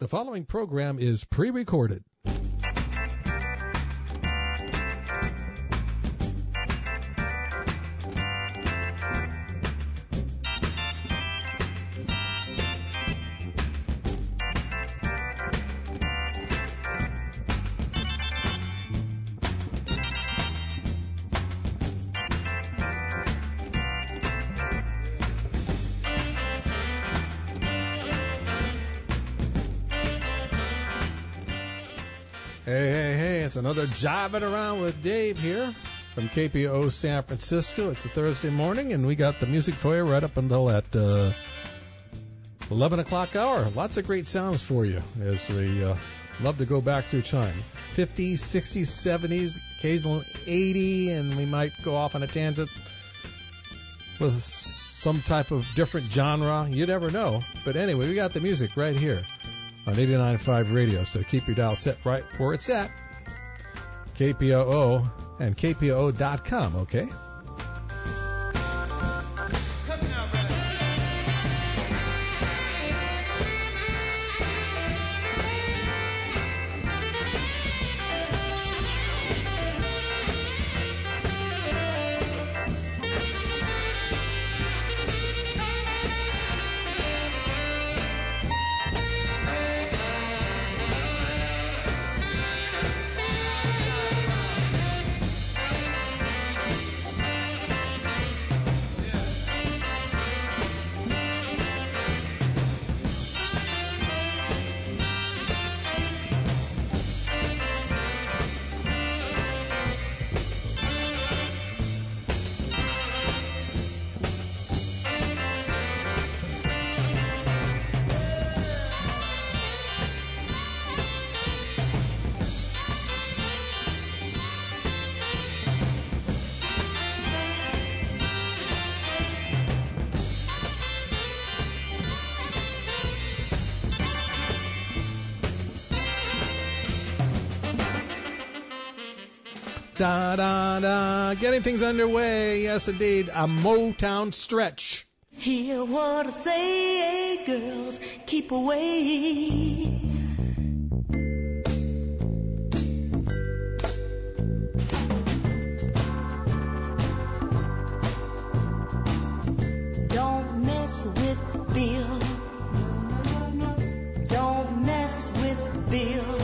The following program is pre-recorded. Hey, it's another Jiving Around with Dave here from KPO San Francisco. It's a Thursday morning, and we got the music for you right up until that 11 o'clock hour. Lots of great sounds for you as we love to go back through time. 50s, 60s, 70s, occasional 80, and we might go off on a tangent with some type of different genre. You never know. But anyway, we got the music right here on 89.5 radio, so keep your dial set right where it's at. KPOO and KPOO.com, okay? Getting things underway. Yes, indeed. A Motown stretch. Hear what I say, girls, keep away. Don't mess with Bill. Don't mess with Bill.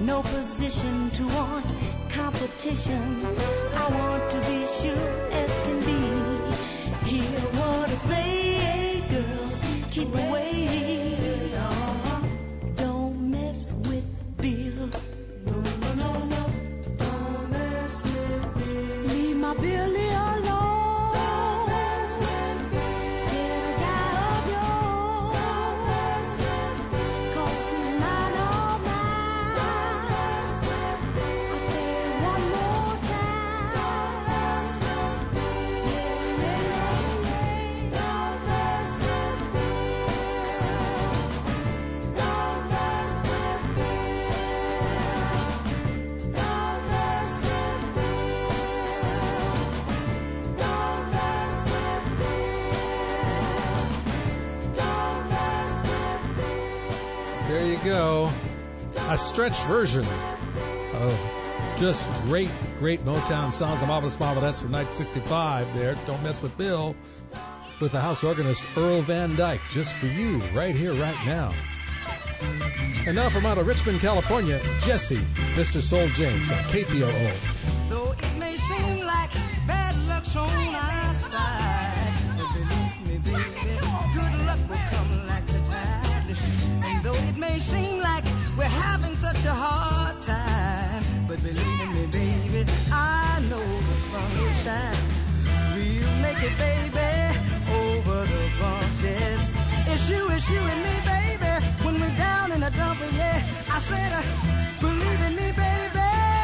no position to want competition. I want to be sure as can be. Hear what I say, girls, keep away. Don't mess with Bill. No, don't mess with Bill. Leave my Billy alone. Don't mess with Bill. Get a guy of yours. Don't mess with Bill. 'Cause he's not all mine. Don't mess with Bill. I say it one more time. Don't mess with Bill. Yeah. Don't mess with Bill. Don't mess with Bill. Don't mess with Bill. Don't mess with Bill. Don't mess with Bill. There you go. A stretched version of just great Motown sounds. The Marvelous Marvelettes from 1965 there. Don't Mess with Bill with the house organist Earl Van Dyke. Just for you, right here, right now. And now from out of Richmond, California, Jesse, Mr. Soul James on KPOO. Though it may seem like bad luck's on our side, but believe me, baby, good luck will come like the tide. Listen, and though it may seem like we're having such a hard time, but believe me, baby, I know the sun will shine. We'll make it, baby, over the bumps, yes. It's you and me, baby, when we're down in the dump, yeah. I said, believe in me, baby.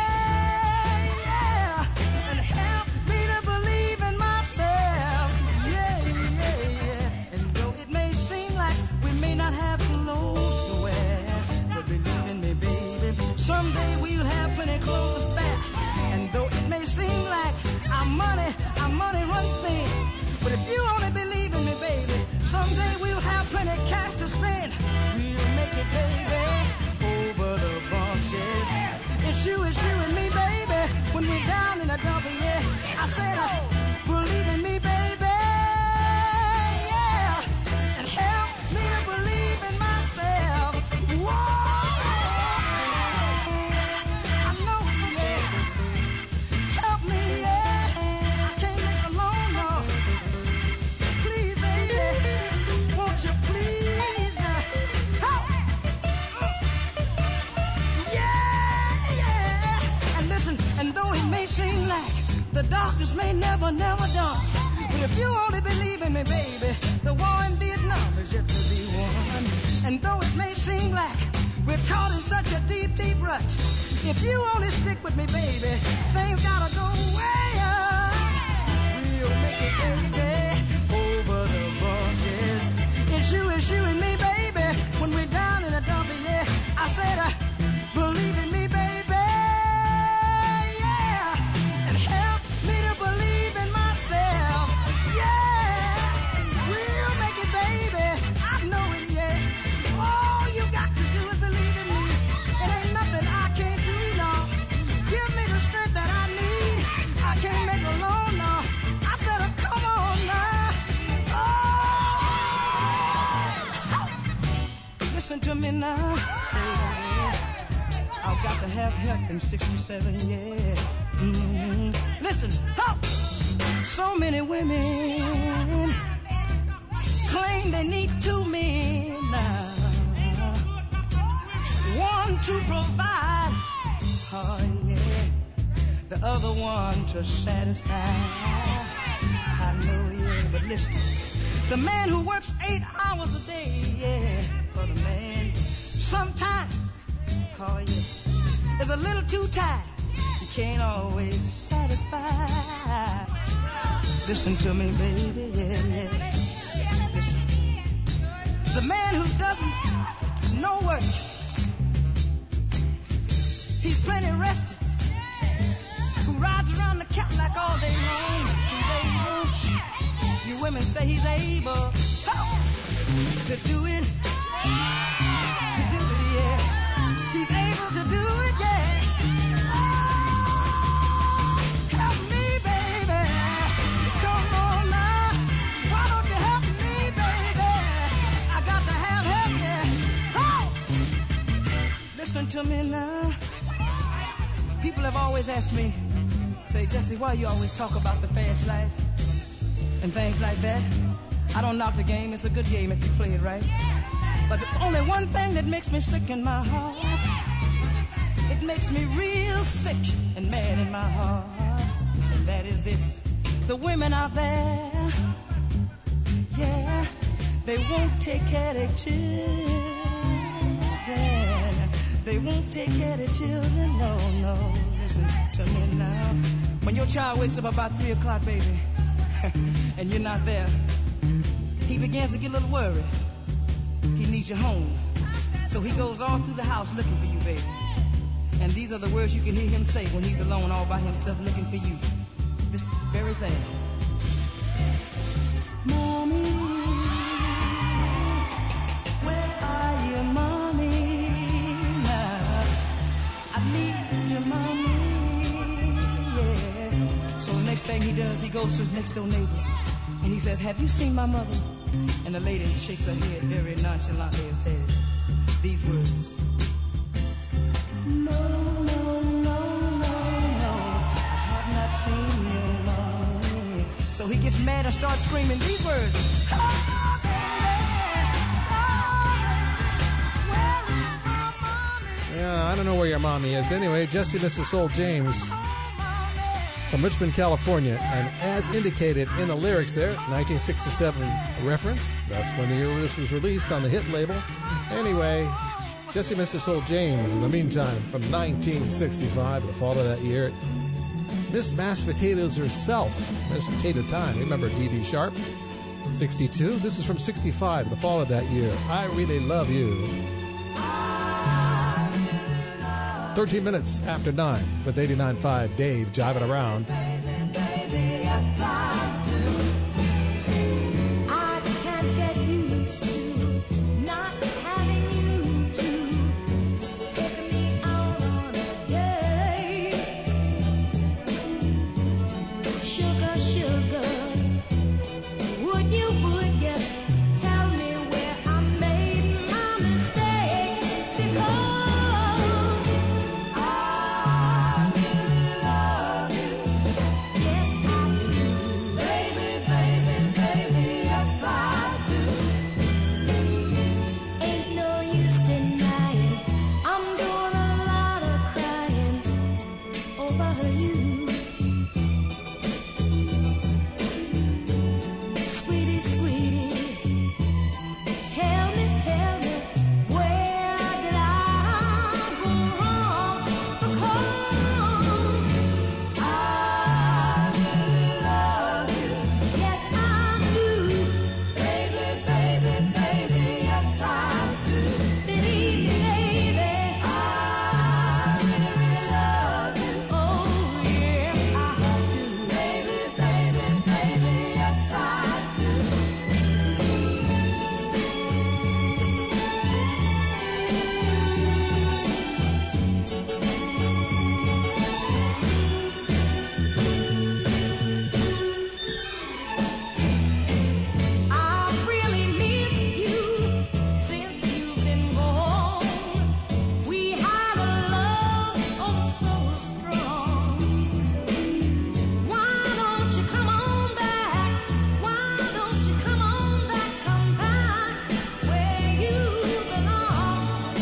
And help me to believe in myself. Yeah. And though it may seem like we may not have clothes to wear, but believe in me, baby, someday we'll have plenty clothes to spare. And though it may seem like our money runs thin, but if you only believe in me, baby, someday we'll have plenty cash to spend. We'll make it, baby, over the bumps, yes. It's you and me, baby, when we're down in the dump, yeah. I said, believe in me, baby, yeah. And help me to believe in myself. Whoa! I know, yeah. Help me, yeah. I can't make it alone, no. Please, baby, won't you please help? Yeah. And listen, and though it may seem like the doctors may never done, but if you only believe in me, baby, the war in Vietnam is yet to be won. And though it may seem like we're caught in such a deep rut, if you only stick with me, baby, things gotta go way up. We'll make it, baby, over the bumps, yes. It's you and me, baby, when we're down in the dump, yeah. I said, believe in me, baby, yeah. And help me to believe in myself, yeah. We'll make it, baby, I know it, yeah. All you got to do is believe in me. It ain't nothing I can't do, no. Give me the strength that I need. I can't make it alone, no. I said, come on now. Oh! Listen to me now. I've got to have help in 67, yeah. Listen, help! So many women claim they need two men now. One to provide, oh yeah, the other one to satisfy. I know, yeah, but listen, the man who works 8 hours a day, yeah, for the man, sometimes, oh yeah, is a little too tired. He can't always satisfy. Listen to me, baby, yeah. Listen, the man who doesn't no work, he's plenty rested, who rides around the Cadillac all day long. He's able, you women say he's able to do it, yeah. He's able to do it, yeah. Oh, help me, baby. Come on now. Why don't you help me, baby? I got to have help, yeah. Oh! Listen to me now. People have always asked me, say, Jesse, why you always talk about the fast life and things like that? I don't knock the game. It's a good game if you play it right. But it's only one thing that makes me sick in my heart. It makes me real sick and mad in my heart. And that is this. The women out there, yeah, they won't take care of their children. They won't take care of their children, no. Listen to me now. When your child wakes up about 3 o'clock, baby, and you're not there, he begins to get a little worried. He needs you home. So he goes all through the house looking for you, baby. And these are the words you can hear him say when he's alone all by himself looking for you. This very thing. Mommy, where are you, mommy? Now, I need you, mommy, yeah. So the next thing he does, he goes to his next door neighbors. And he says, have you seen my mother? And the lady shakes her head very nonchalantly and says these words. No, I have not seen you, mommy. So he gets mad and starts screaming these words. Oh, baby, Yeah, I don't know where your mommy is. Anyway, Jesse Mr. Soul James from Richmond, California. And as indicated in the lyrics there, 1967 reference. That's when the year this was released on the hit label. Anyway, Jesse Mr. Soul James, in the meantime, from 1965, the fall of that year. Miss Mashed Potatoes herself, Miss Potato Time. Remember Dee Dee Sharp? 62. This is from 65, the fall of that year. I Really Love You. 13 minutes after 9 with 89.5 Dave jiving around. Baby, yes, I do. I can't get used to not having you to take me out on a date. Sugar, would you tell me where I made my mistake? Because I really love you. Yes, I do. Baby, yes, I do. Ain't no use denying I'm doing a lot of crying over you. Sweetie, tell me, where did I go wrong? Because I really love you. Yes, I do. Baby, yes, I do. Believe me, baby, I really love you. Oh, yes, I do. Baby, yes, I do. I've really missed you since you've been gone. We had a love so strong. Why don't you come on back? Why don't you come on back? Come back where you belong.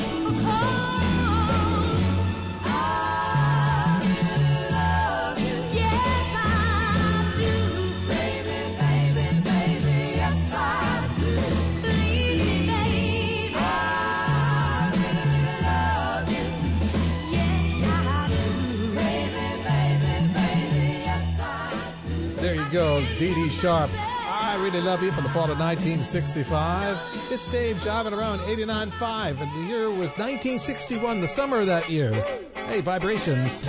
Because I really love you. Yes, I do. Baby, yes, I do. Believe me, baby, I really love you. Yes, I do. Baby, yes, I do. There you go, Dee Dee Sharp. I Really Love You from the fall of 1965. It's Dave jiving around 89.5, and the year was 1961, the summer of that year. Hey, vibrations.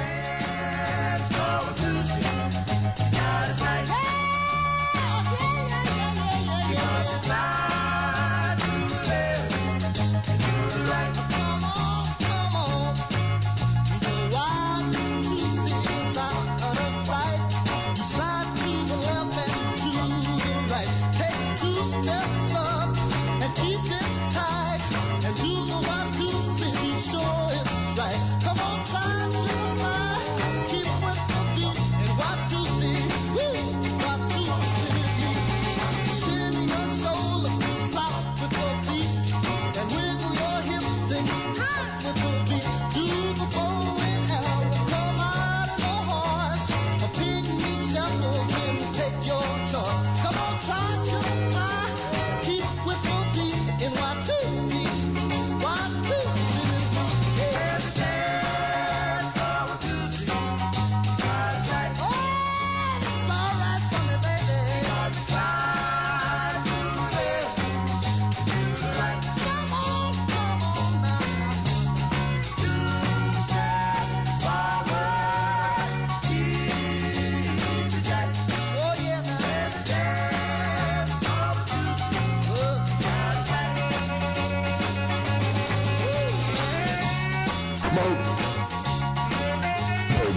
Keep it tight and do what you say, be sure it's right.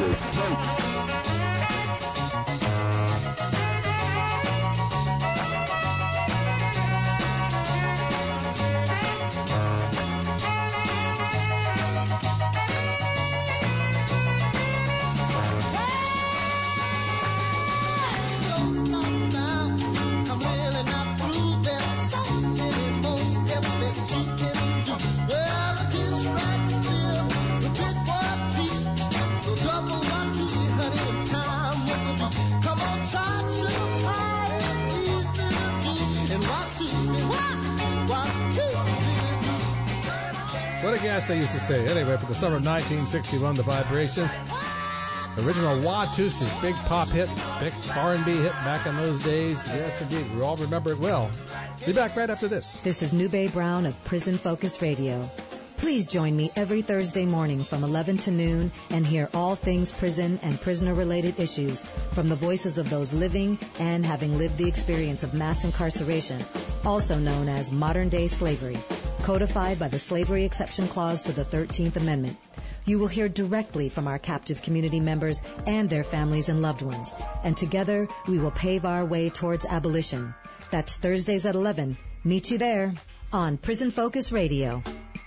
What a gas they used to say. Anyway, for the summer of 1961, the Vibrations. Original Watusi, big pop hit, big R&B hit back in those days. Yes, indeed. We all remember it well. Be back right after this. This is Nube Brown of Prison Focus Radio. Please join me every Thursday morning from 11 to noon and hear all things prison and prisoner-related issues from the voices of those living and having lived the experience of mass incarceration, also known as modern-day slavery, codified by the Slavery Exception Clause to the 13th Amendment. You will hear directly from our captive community members and their families and loved ones, and together we will pave our way towards abolition. That's Thursdays at 11. Meet you there on Prison Focus Radio.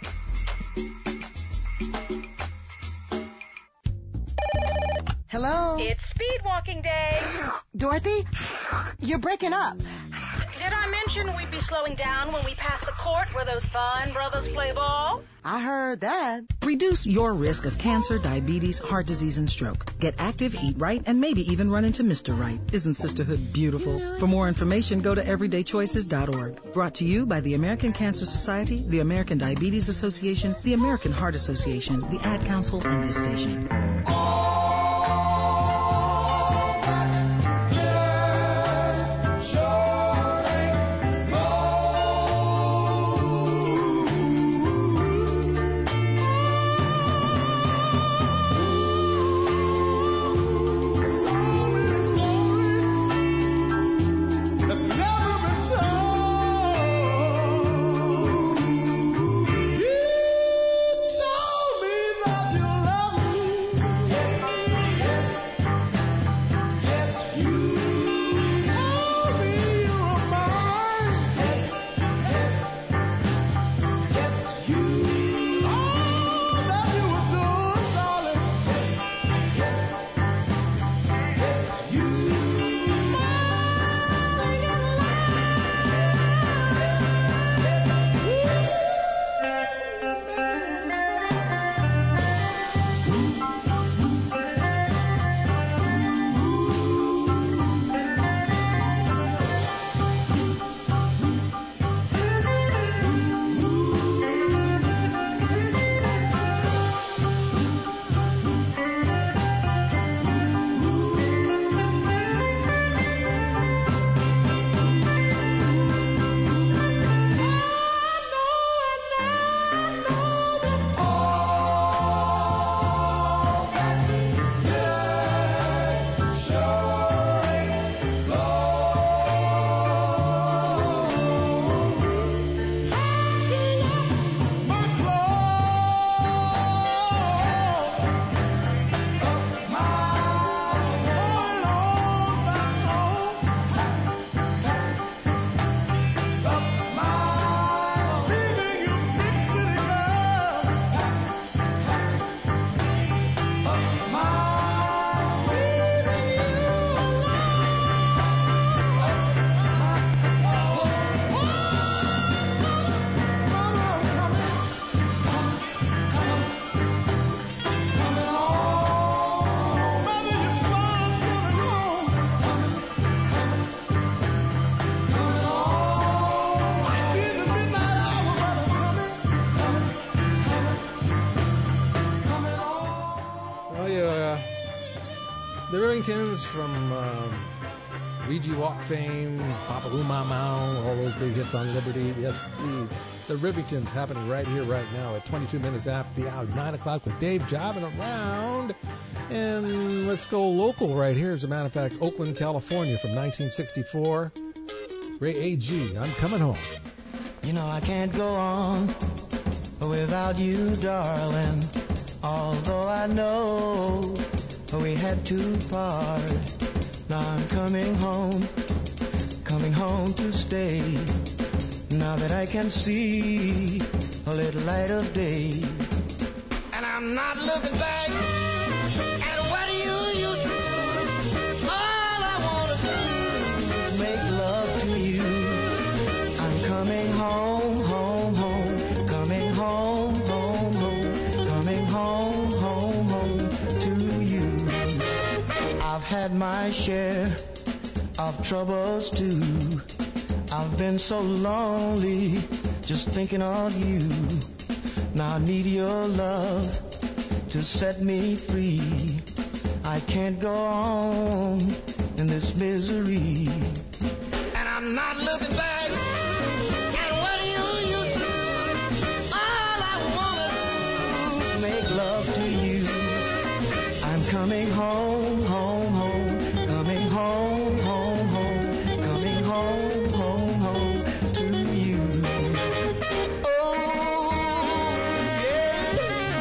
Hello? It's speed walking day. Dorothy? You're breaking up. Did I mention we'd be slowing down when we pass the court where those fine brothers play ball? I heard that. Reduce your risk of cancer, diabetes, heart disease, and stroke. Get active, eat right, and maybe even run into Mr. Right. Isn't sisterhood beautiful? For more information, go to everydaychoices.org. Brought to you by the American Cancer Society, the American Diabetes Association, the American Heart Association, the Ad Council, and this station. From Ouija Walk fame, Papa Lou Mau, all those big hits on Liberty. Yes, the Rivingtons happening right here, right now at 22 minutes after the hour, 9 o'clock with Dave jobbing around. And let's go local right here. As a matter of fact, Oakland, California from 1964. Ray A.G., I'm Coming Home. You know I can't go on without you, darling, although I know we had to part. Now I'm coming home to stay. Now that I can see a little light of day. And I'm not looking back at what you used to do. All I want to do is make love to you. I'm coming home, home, home. Coming home, home, home. Coming home, home, home to you. I've had my share of troubles too. I've been so lonely just thinking of you. Now I need your love to set me free. I can't go on in this misery. And I'm not looking back at what you used to do. All I want to do is make love to you. I'm coming home, home, home. Coming home, home, home. Coming home, home, home to you. Oh, yeah.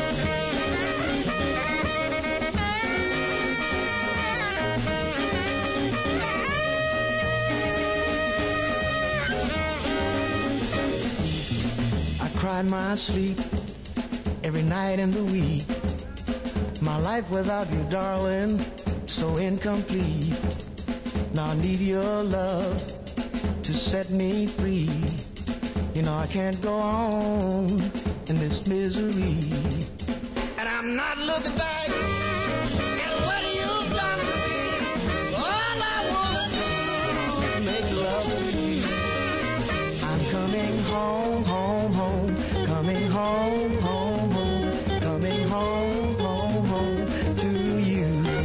I cried my sleep every night in the week. My life without you, darling, so incomplete. Now I need your love to set me free. You know I can't go on in this misery. And I'm not looking back at what you've done to me. All I want to do is make love to you. I'm coming home, home, home. Coming home, home, home. Coming home, home, home to you.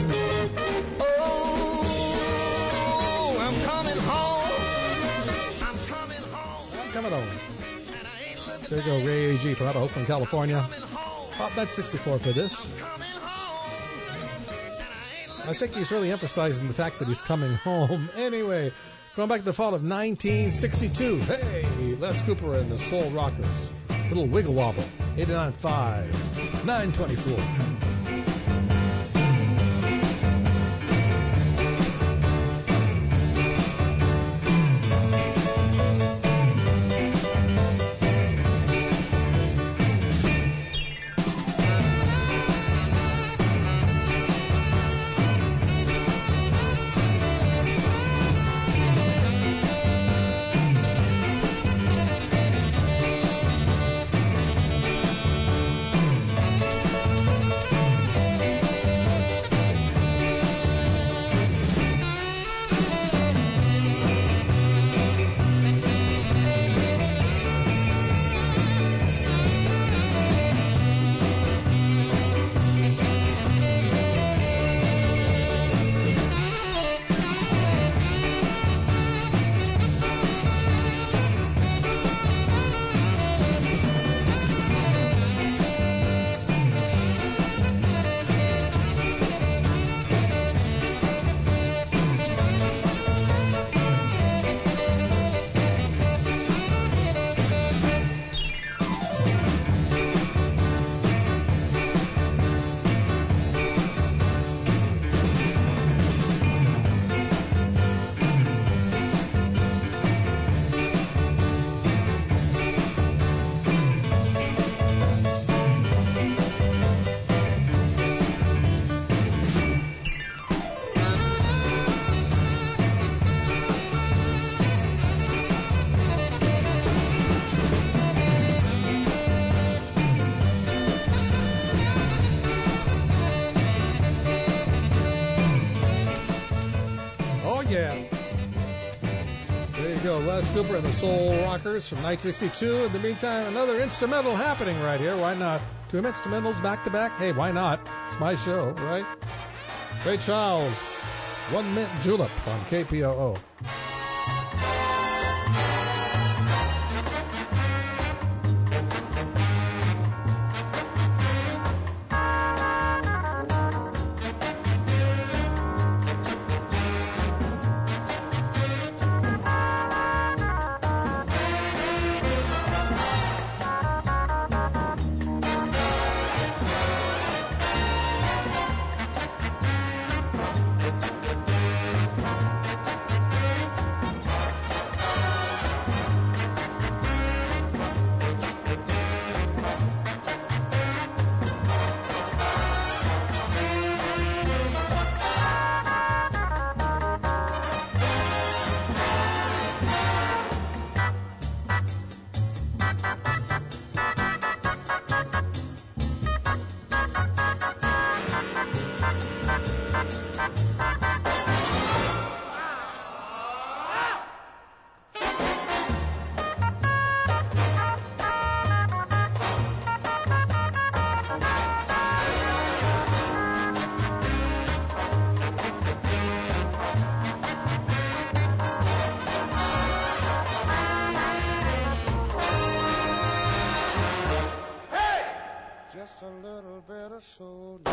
Coming home. There you go, Ray A.G. from out of Oakland, California. Hot Bet 64 for this. I think he's really emphasizing the fact that he's coming home. Anyway, going back to the fall of 1962. Hey, Les Cooper and the Soul Rockers. Little wiggle wobble. 89.5. 924. Les Cooper and the Soul Rockers from 1962. In the meantime, another instrumental happening right here. Why not? Two instrumentals back to back. Hey, why not? It's my show, right? Ray Charles, 1 Mint Julep on KPOO.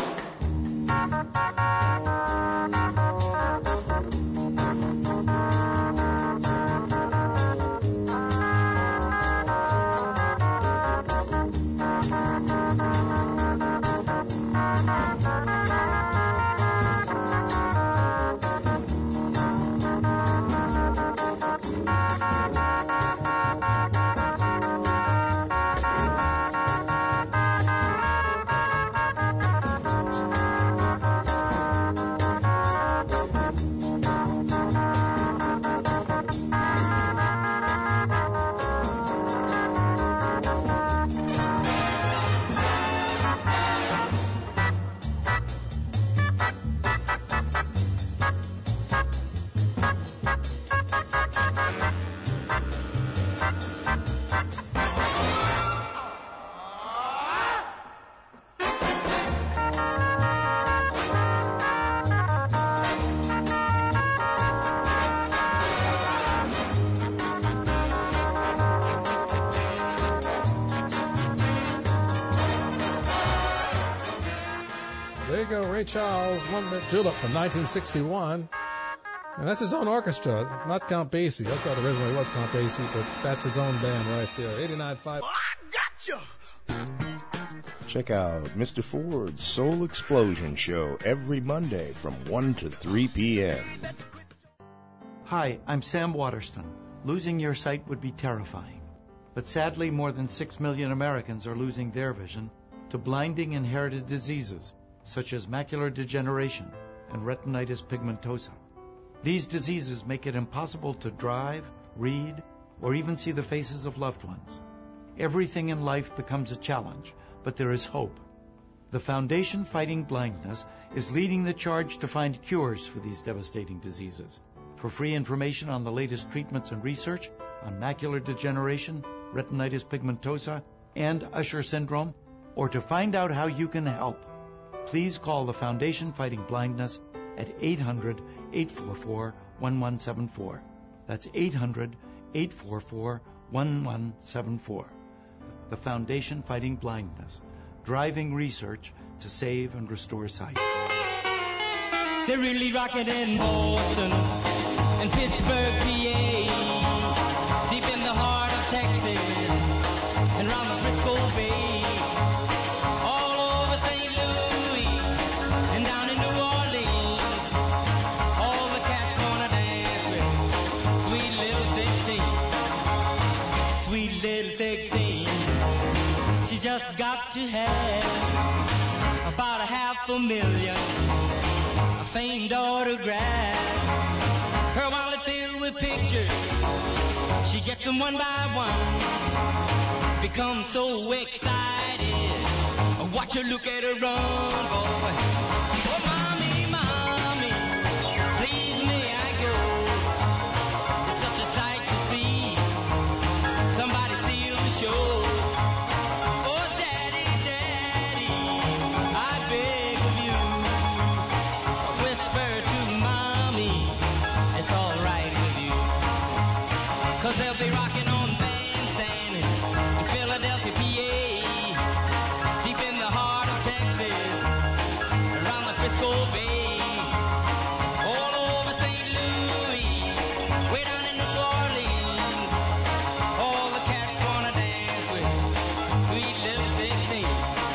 There you go, Ray Charles, One Minute Julep from 1961. And that's his own orchestra, not Count Basie. I thought originally it was Count Basie, but that's his own band right there. 89.5. I gotcha! Check out Mr. Ford's Soul Explosion Show every Monday from 1 to 3 p.m. Hi, I'm Sam Waterston. Losing your sight would be terrifying. But sadly, more than 6 million Americans are losing their vision to blinding inherited diseases such as macular degeneration and retinitis pigmentosa. These diseases make it impossible to drive, read, or even see the faces of loved ones. Everything in life becomes a challenge, but there is hope. The Foundation Fighting Blindness is leading the charge to find cures for these devastating diseases. For free information on the latest treatments and research on macular degeneration, retinitis pigmentosa, and Usher syndrome, or to find out how you can help, please call the Foundation Fighting Blindness at 800-844-1174. That's 800-844-1174. The Foundation Fighting Blindness, driving research to save and restore sight. They're really rocking in Boston and Pittsburgh, PA, deep in the heart of Texas and round the Frisco Bay, all over St. Louis and down in New Orleans. All the cats wanna dance with sweet little 16. Sweet little 16. She just got to have about 500,000 famed autographs. Her wallet filled with pictures. She gets them one by one. Becomes so excited. Watch her look at her run, boy. Oh, mommy, mommy, please may I go? It's such a sight to see. Somebody steal the show. Oh, daddy, daddy, I beg of you. Whisper to mommy, it's all right with you. 'Cause they'll be rocking on Bandstand in Philadelphia, PA, deep in the heart of Texas, around the Frisco Bay, all over St. Louis, way down in New Orleans. All the cats wanna dance with sweet little 16.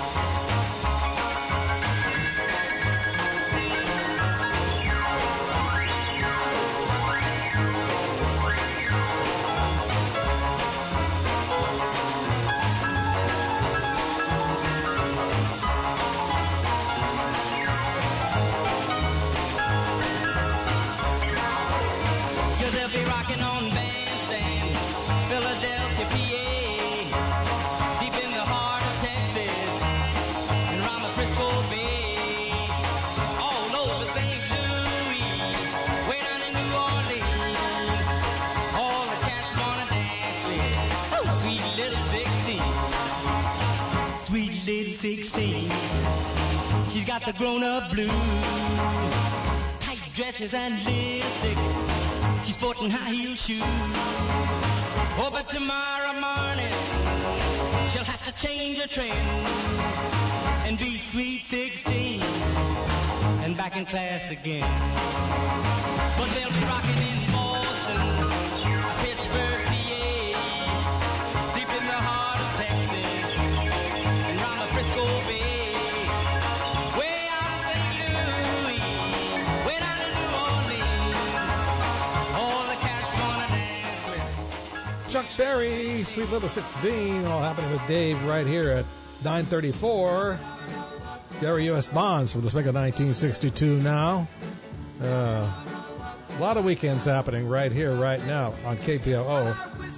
Yeah, they'll be rocking on Bandstand, Philadelphia, PA, deep in the heart of Texas, and around the Frisco Bay, all over St. Louis, way down in New Orleans. All the cats wanna dance with sweet little 16. Sweet little 16. She's got the grown-up blues, tight dresses and lipstick. She's sporting high-heel shoes. Oh, but tomorrow morning she'll have to change her trend and be sweet 16 and back in class again. But they'll be rocking in Boston, Pittsburgh, PA, deep in the heart of Texas, and round the Frisco Bay, way out of St. Louis, way down to New Orleans. All the cats wanna dance with Chuck Berry, Sweet Little 16, all happening with Dave right here at 9:34. Gary U.S. Bonds for the Swing of 1962 now. A lot of weekends happening right here, right now on KPOO.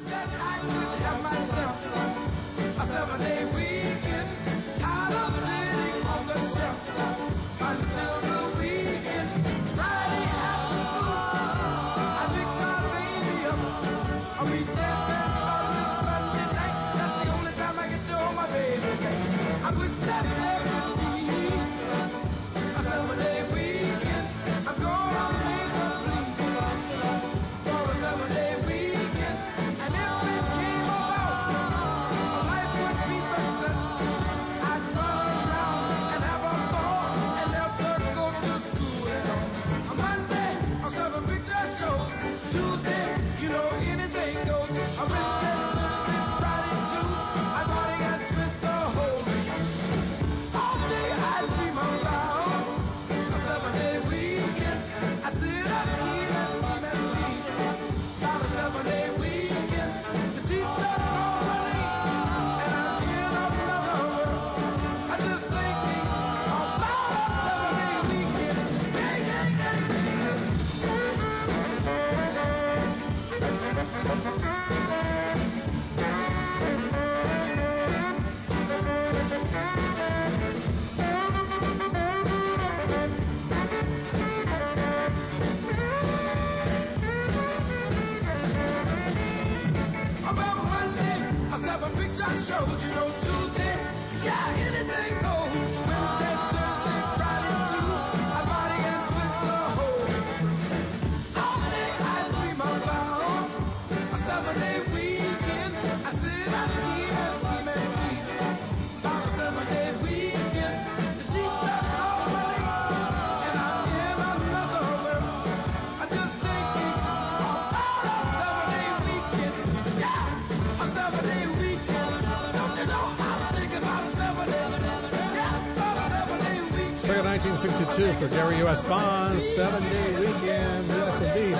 Spring of 1962 for Gary U.S. Bonds, 7-day weekend, yes indeed.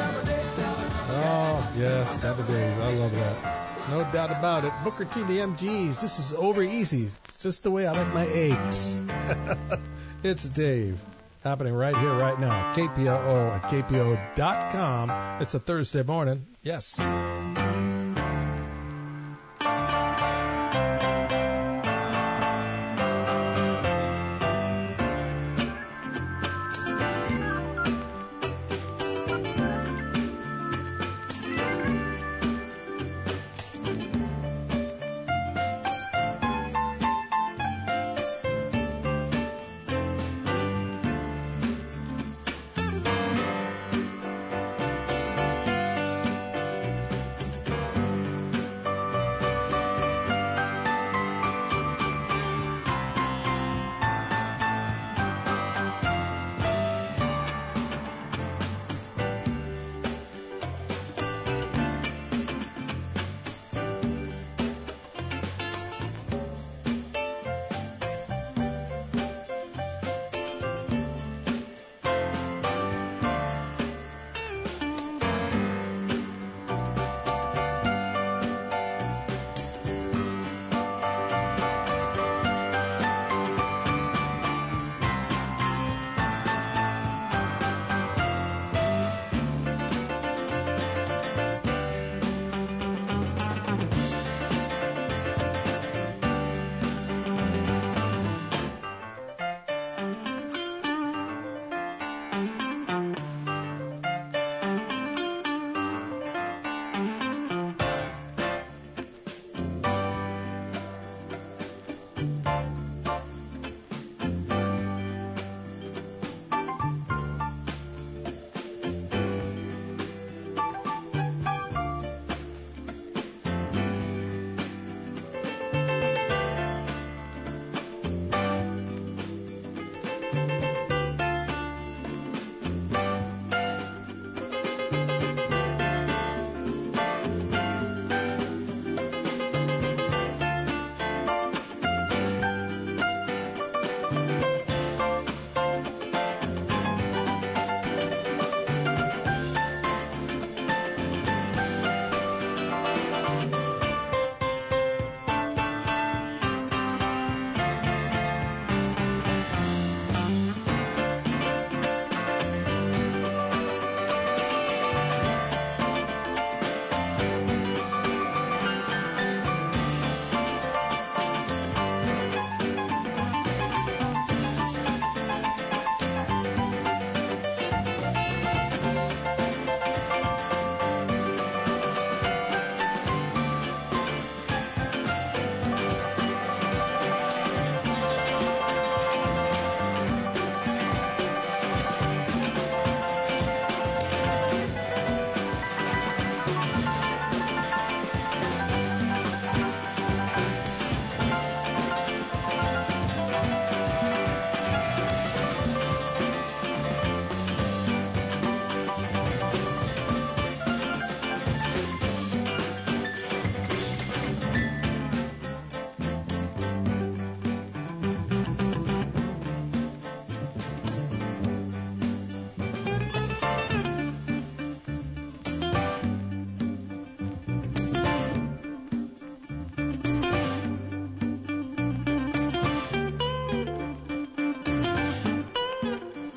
Oh, yes, 7 days, I love that. No doubt about it. Booker T, the MGs, this is over easy. It's just the way I like my eggs. It's Dave, happening right here, right now. KPOO at KPO.com. It's a Thursday morning, yes.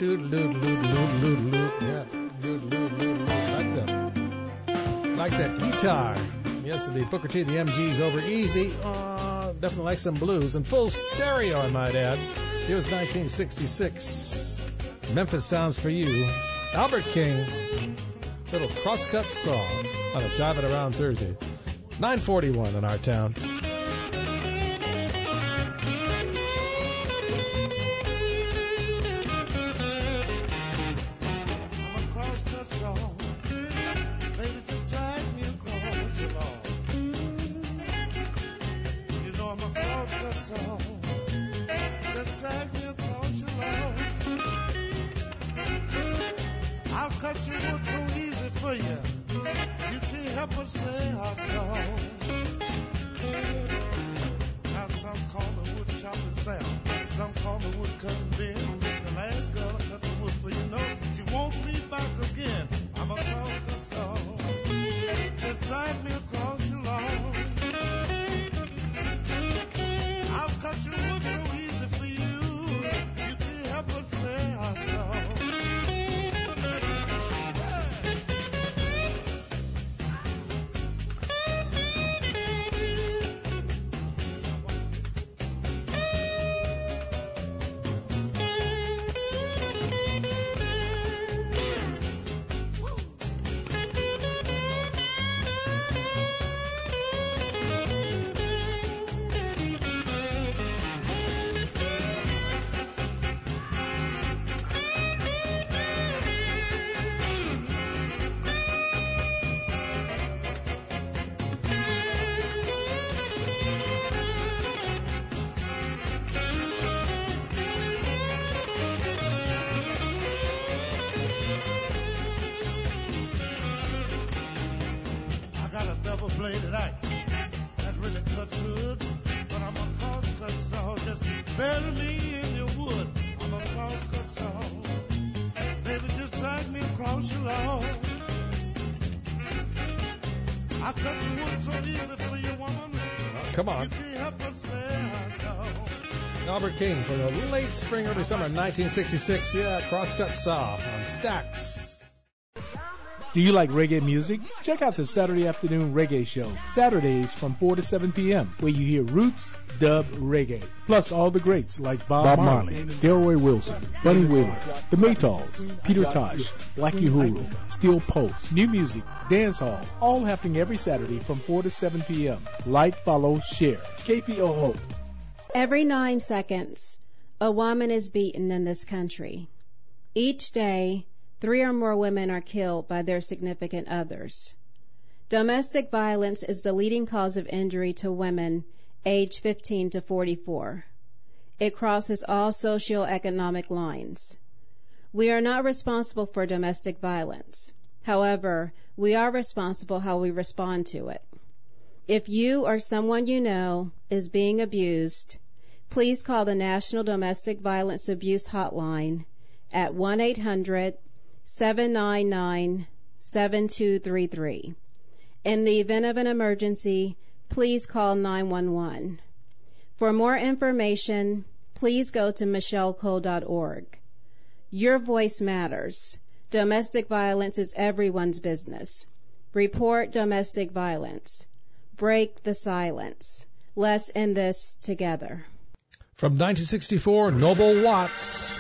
Yeah. Like that guitar. Yes, indeed. Booker T, the MGs over easy. Definitely like some blues. And full stereo, I might add. It was 1966. Memphis Sounds for You. Albert King. Little crosscut song on a Jive It Around Thursday. 9:41 in our town. double-bladed axe that really cuts good. But I'm a cross-cut saw, just bury me in your wood. I'm a cross-cut saw. Baby, just drag me across your lawn. I cut the wood so easy for you, woman. Come on. You can't help but say I know. Albert King from the late spring, early summer 1966. Yeah, cross-cut saw on Stax. Do you like reggae music? Check out the Saturday Afternoon Reggae Show, Saturdays from 4 to 7 p.m., where you hear roots, dub, reggae, plus all the greats like Bob Marley, Delroy Wilson, Bunny Wheeler, The Maytals, Peter Tosh, Black Uhuru, Steel Pulse, new music, dance hall, all happening every Saturday from 4 to 7 p.m. Like, follow, share. KPO Hope. Every 9 seconds, a woman is beaten in this country. Each day, 3 or more women are killed by their significant others. Domestic violence is the leading cause of injury to women aged 15 to 44. It crosses all socioeconomic lines. We are not responsible for domestic violence. However, we are responsible how we respond to it. If you or someone you know is being abused, please call the National Domestic Violence Abuse Hotline at 1-800-799-7233. In the event of an emergency, please call 911. For more information, please go to michellecole.org. Your voice matters. Domestic violence is everyone's business. Report domestic violence. Break the silence. Let's end this together. From 1964, Noble Watts.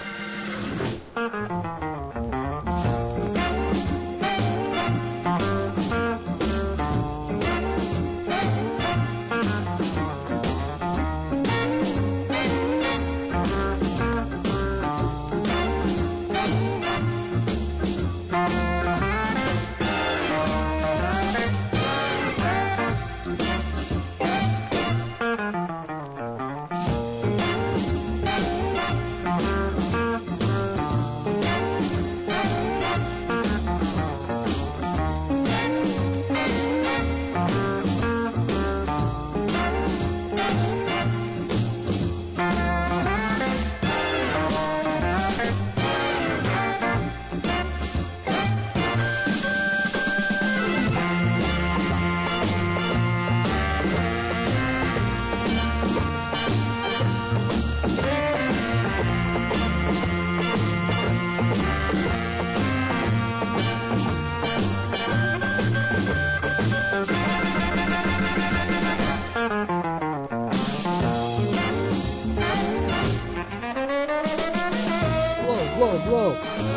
blow.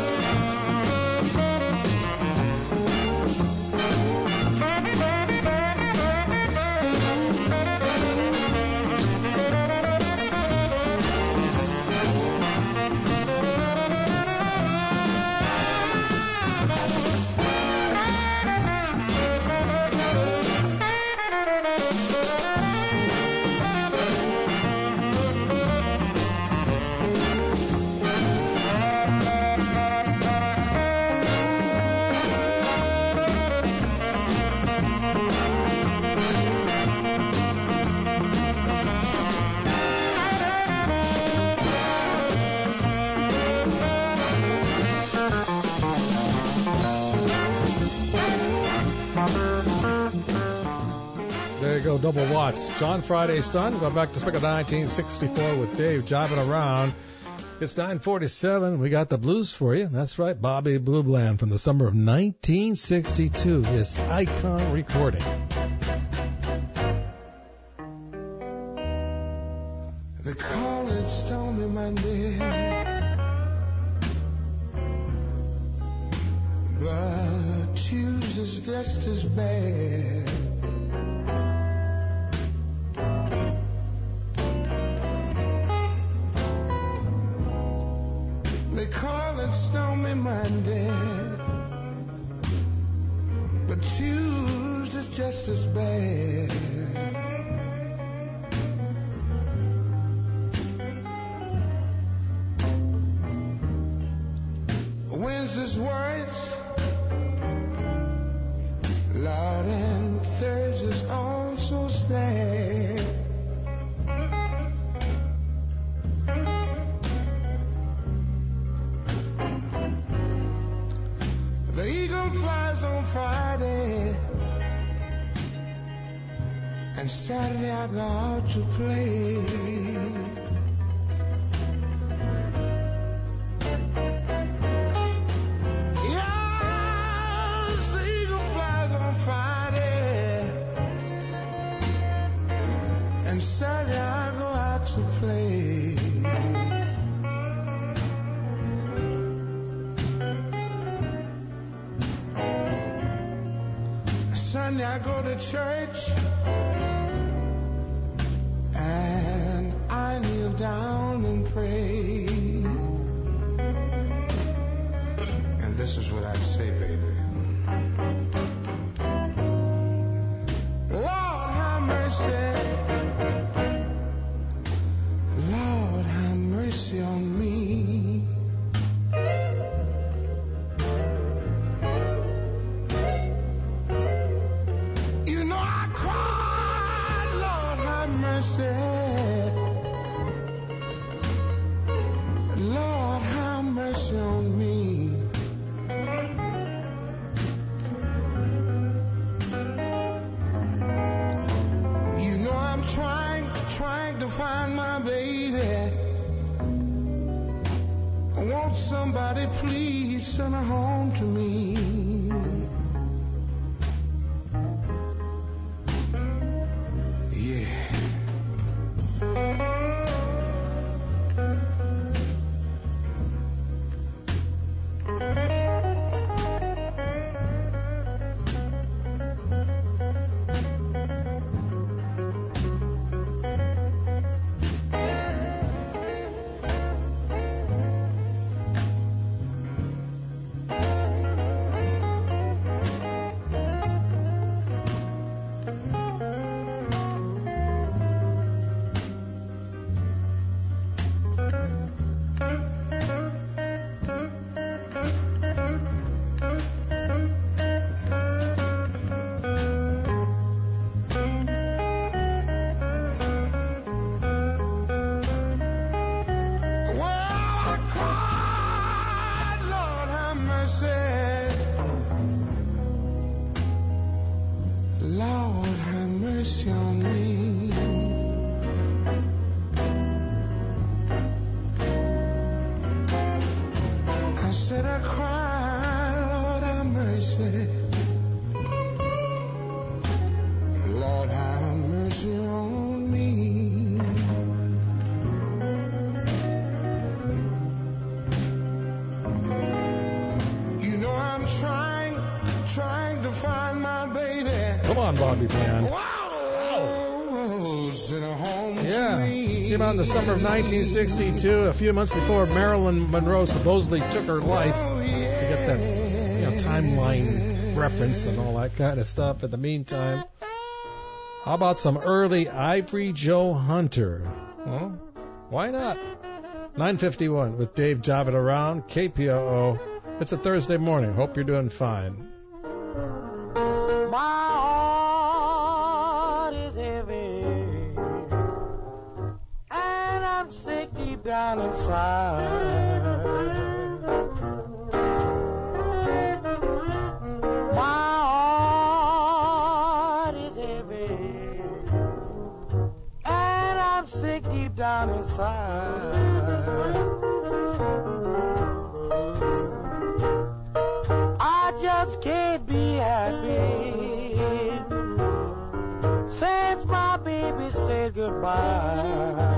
There you go, double watts. John Friday's son, going back to spec of 1964 with Dave jiving around. It's 9:47. We got the blues for you. That's right, Bobby Blue Bland from the summer of 1962. His icon recording. They call it Stormy Monday, but Tuesday's just as bad. They call it Stormy Monday, but Tuesday's just as bad. Wednesday's worse, Lord, and Thursday's also sad. The eagle flies on Friday, and Saturday I go out to play. Yes, the eagle flies on Friday, and Saturday I go out to play. Sunday I go to church and I kneel down and pray. And this is what I'd say, baby. Lord, have mercy. Lord, have mercy on me. Lord, have mercy on me. You know I'm trying to find my baby. Won't somebody please send her home to me? on, Bobby Bland. Yeah, came out in the summer of 1962, a few months before Marilyn Monroe supposedly took her life. You get that, timeline reference and all that kind of stuff. In the meantime, how about some early Ivory Joe Hunter? Huh? Why not? 9:51 with Dave Javid around KPOO. It's a Thursday morning. Hope you're doing fine. My heart is heavy, and I'm sick deep down inside. My heart is heavy, and I'm sick deep down inside. I just can't be happy since my baby said goodbye.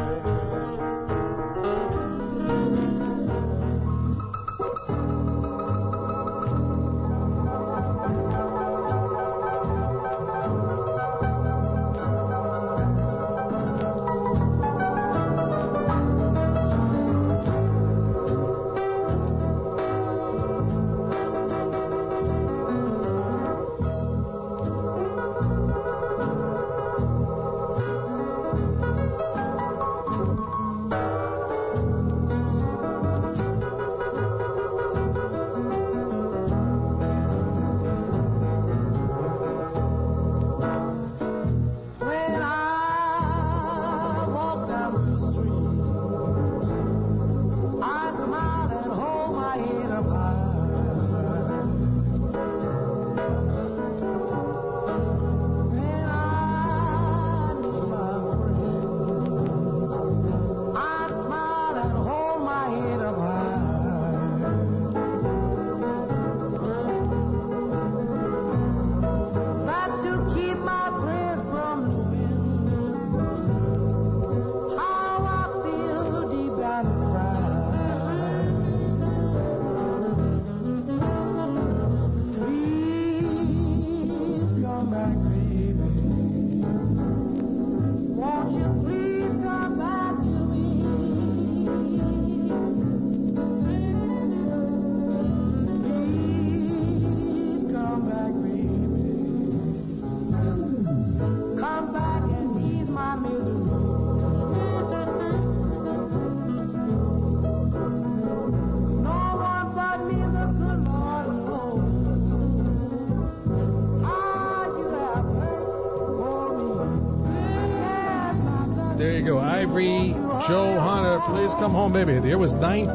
Ivory Joe Hunter, Please Come Home Baby. The year was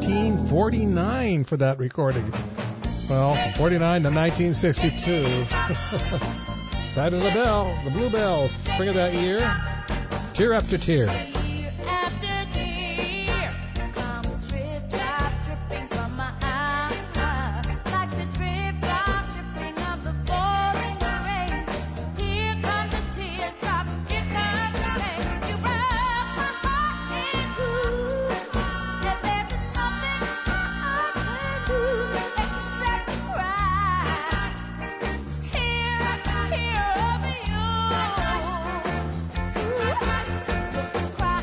1949 for that recording. Well, from 49 to 1962. That is the bell, the Bluebells. Spring of that year. Tear After Tear. Cry.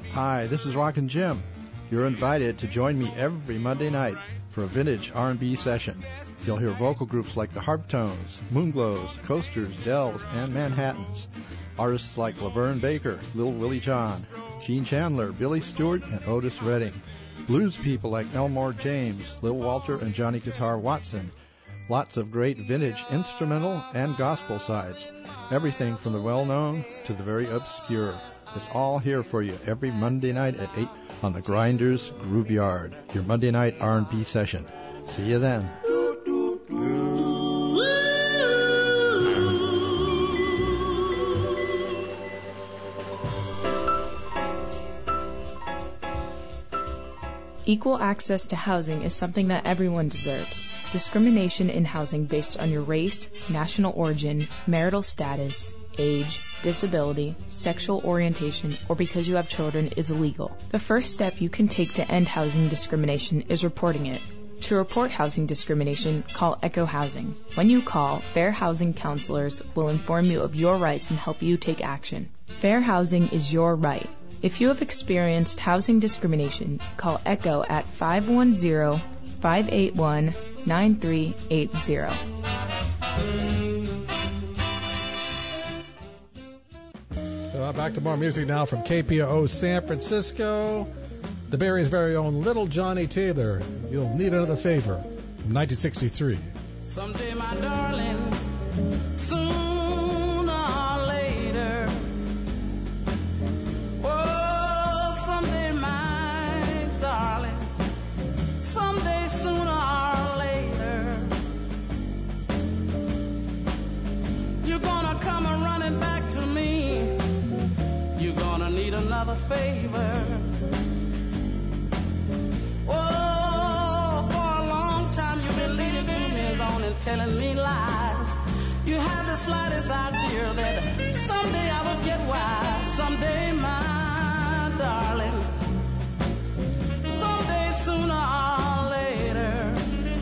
Hi, this is Rockin' Jim. You're invited to join me every Monday night for a vintage R&B session. You'll hear vocal groups like the Harptones, Moonglows, Coasters, Dells, and Manhattans. Artists like Laverne Baker, Lil Willie John, Gene Chandler, Billy Stewart, and Otis Redding. Blues people like Elmore James, Lil Walter, and Johnny Guitar Watson. Lots of great vintage instrumental and gospel sides. Everything from the well-known to the very obscure. It's all here for you every Monday night at 8 on the Grinders Groove Yard, your Monday night R&B session. See you then. Equal access to housing is something that everyone deserves. Discrimination in housing based on your race, national origin, marital status, age, disability, sexual orientation, or because you have children is illegal. The first step you can take to end housing discrimination is reporting it. To report housing discrimination, call Echo Housing. When you call, Fair Housing counselors will inform you of your rights and help you take action. Fair housing is your right. If you have experienced housing discrimination, call Echo at 510-581-9380. Back to more music now from KPOO San Francisco. The Bay Area's very own Little Johnny Taylor. You'll Need Another Favor from 1963. Someday, my darling, sooner or later. Oh, someday, my darling, someday, sooner or later. You're gonna come a running back to me. You're gonna need another favor. Oh, for a long time you've been leading to me alone and telling me lies. You had the slightest idea that someday I would get wise. Someday, my darling, someday, sooner or later,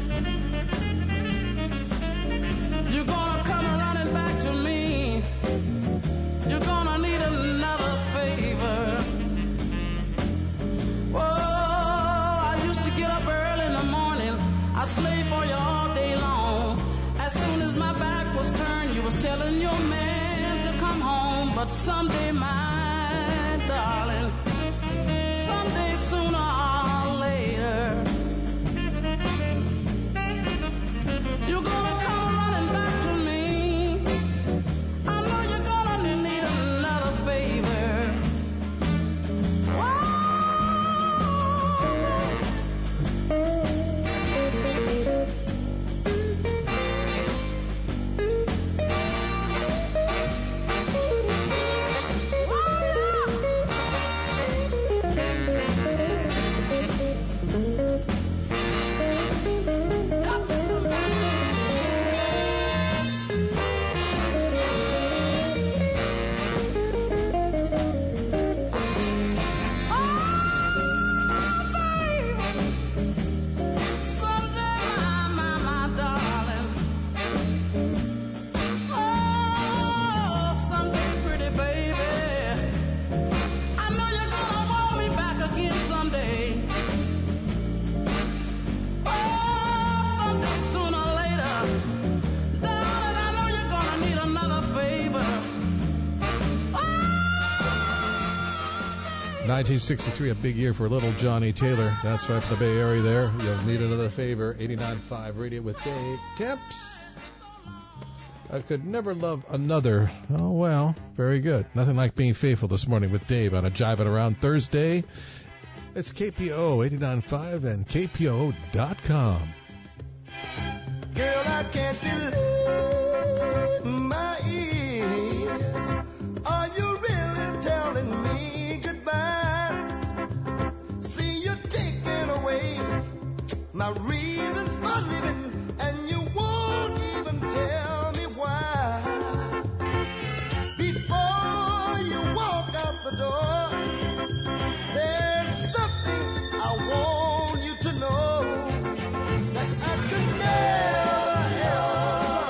you're gonna come running back to me. You're gonna need another favor. Oh, I used to get up early in the morning. I slaved for you all day long. As soon as my back was turned, you was telling your man to come home. But someday, my darling, someday, sooner or later, you're gonna come running back to me. I know you're gonna need another favor. ...1963, a big year for Little Johnny Taylor. That's right, for the Bay Area there. You'll Need Another Favor, 89.5 Radio with Dave Temps. I could never love another. Oh, well, very good. Nothing like being faithful this morning with Dave on a Jiving Around Thursday. It's KPO 89.5 and KPO.com. Girl, I can't believe my ears. Are you really telling me goodbye? See, you're taking away my reason for living, and you won't even tell me why. Before you walk out the door, there's something I want you to know, that I could never ever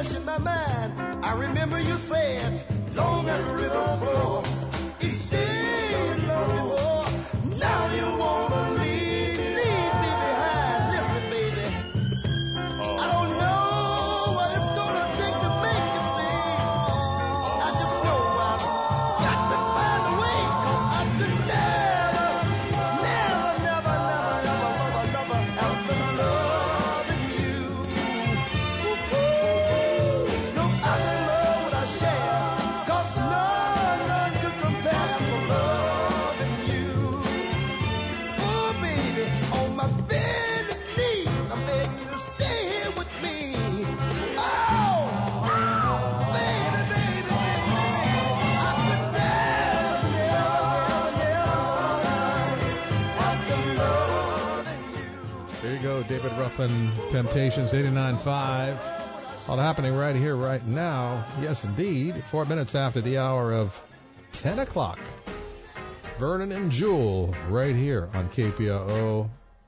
fresh in my mind. I remember you said, long as the rivers flow, each day you love me more. Now you wanna leave me behind. Listen, baby, I don't know what it's gonna take to make you stay. I just know I've got to find a way, 'cause I could never after loving you. No other love would I share, 'cause none could compare for loving you. Oh, baby, on my bended knees, I'm begging you to stay here with me. Oh, baby, baby, I could never after loving you. There you go, David Ruffin, Temptations 89.5. All happening right here, right now. Yes, indeed. 4 minutes after the hour of 10 o'clock. Vernon and Jewel right here on KPOO.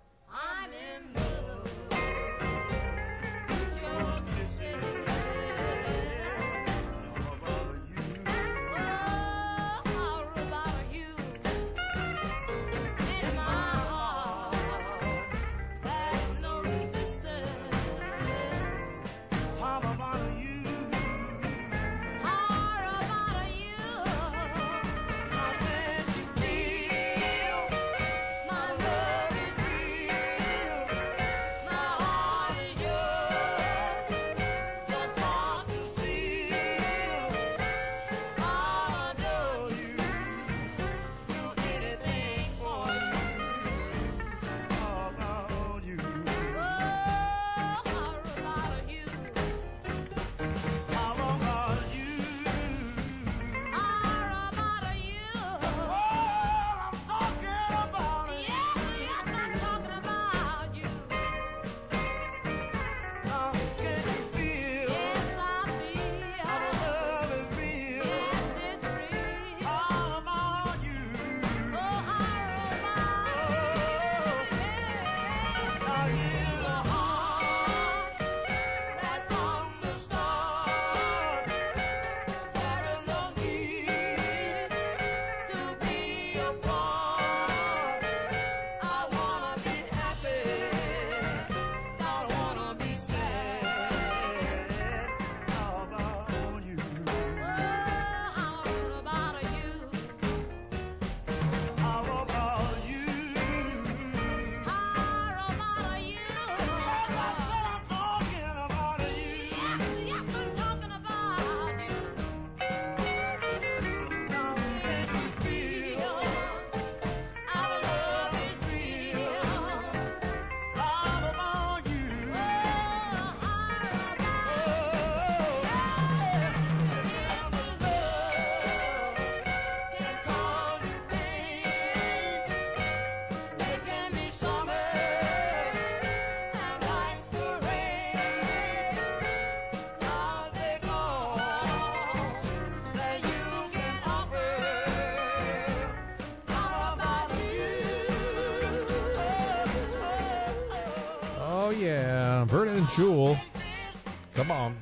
Oh, yeah. Vernon and Jewel. Come on.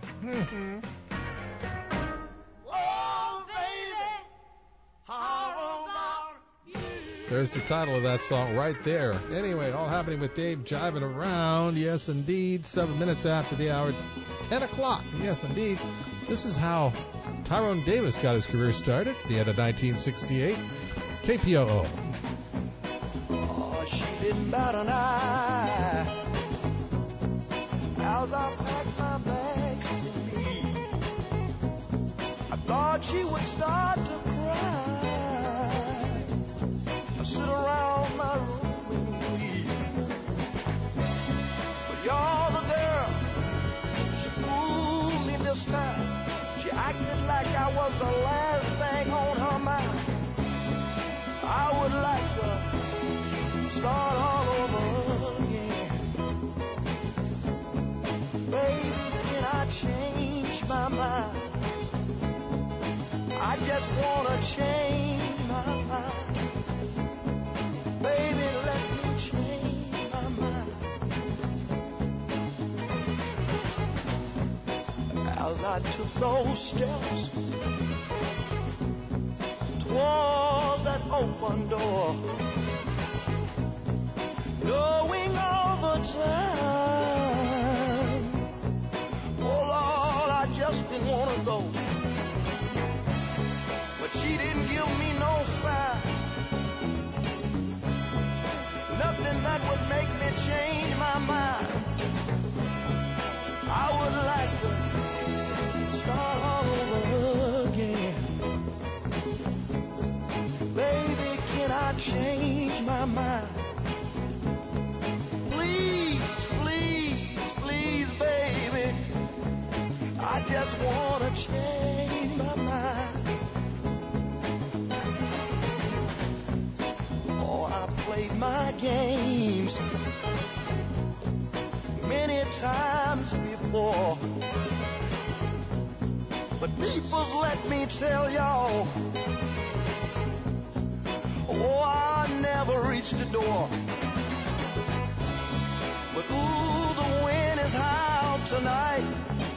There's the title of that song right there. Anyway, all happening with Dave jiving around. Yes, indeed. 7 minutes after the hour. 10 o'clock. Yes, indeed. This is how Tyrone Davis got his career started at the end of 1968. KPOO. Oh, she didn't bat an eye as I packed my bags to leave. I thought she would start to cry, sit around my room and weep. But you're the girl, she fooled me this time. She acted like I was the last thing on her mind. I would like to start all over again. Baby, can I change my mind? I just wanna change my mind. Baby, let me change my mind. as I took those steps toward that open door, knowing all the time, oh Lord, I just didn't want to go. But she didn't give me no sign, nothing that would make me change my mind. I would like to start all over again. Baby, can I change my mind? Please, please, please, baby, I just want to change my mind. Oh, I played my games many times before, but people's let me tell y'all, oh, I never reached the door. But ooh, the wind is high out tonight.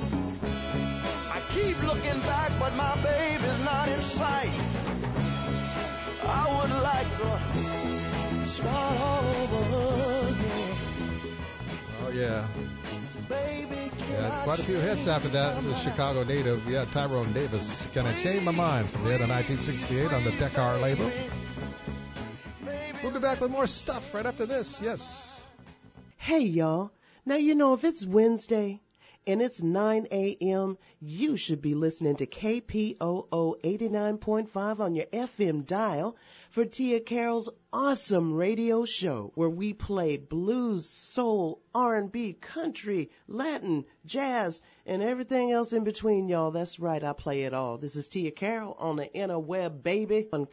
I keep looking back, but my baby's not in sight. I would like to start all over again. Oh, yeah. Baby, Yeah, quite a few hits after that. The Chicago native, Tyrone Davis. Can I Change My Mind from the end of 1968 on the Deccar label. We'll be back with more stuff right after this. Yes. Hey, y'all. Now, you know, if it's Wednesday and it's 9 a.m., you should be listening to KPOO 89.5 on your FM dial for Tia Carroll's awesome radio show where we play blues, soul, R&B, country, Latin, jazz, and everything else in between, y'all. That's right, I play it all. This is Tia Carroll on the interweb, baby, on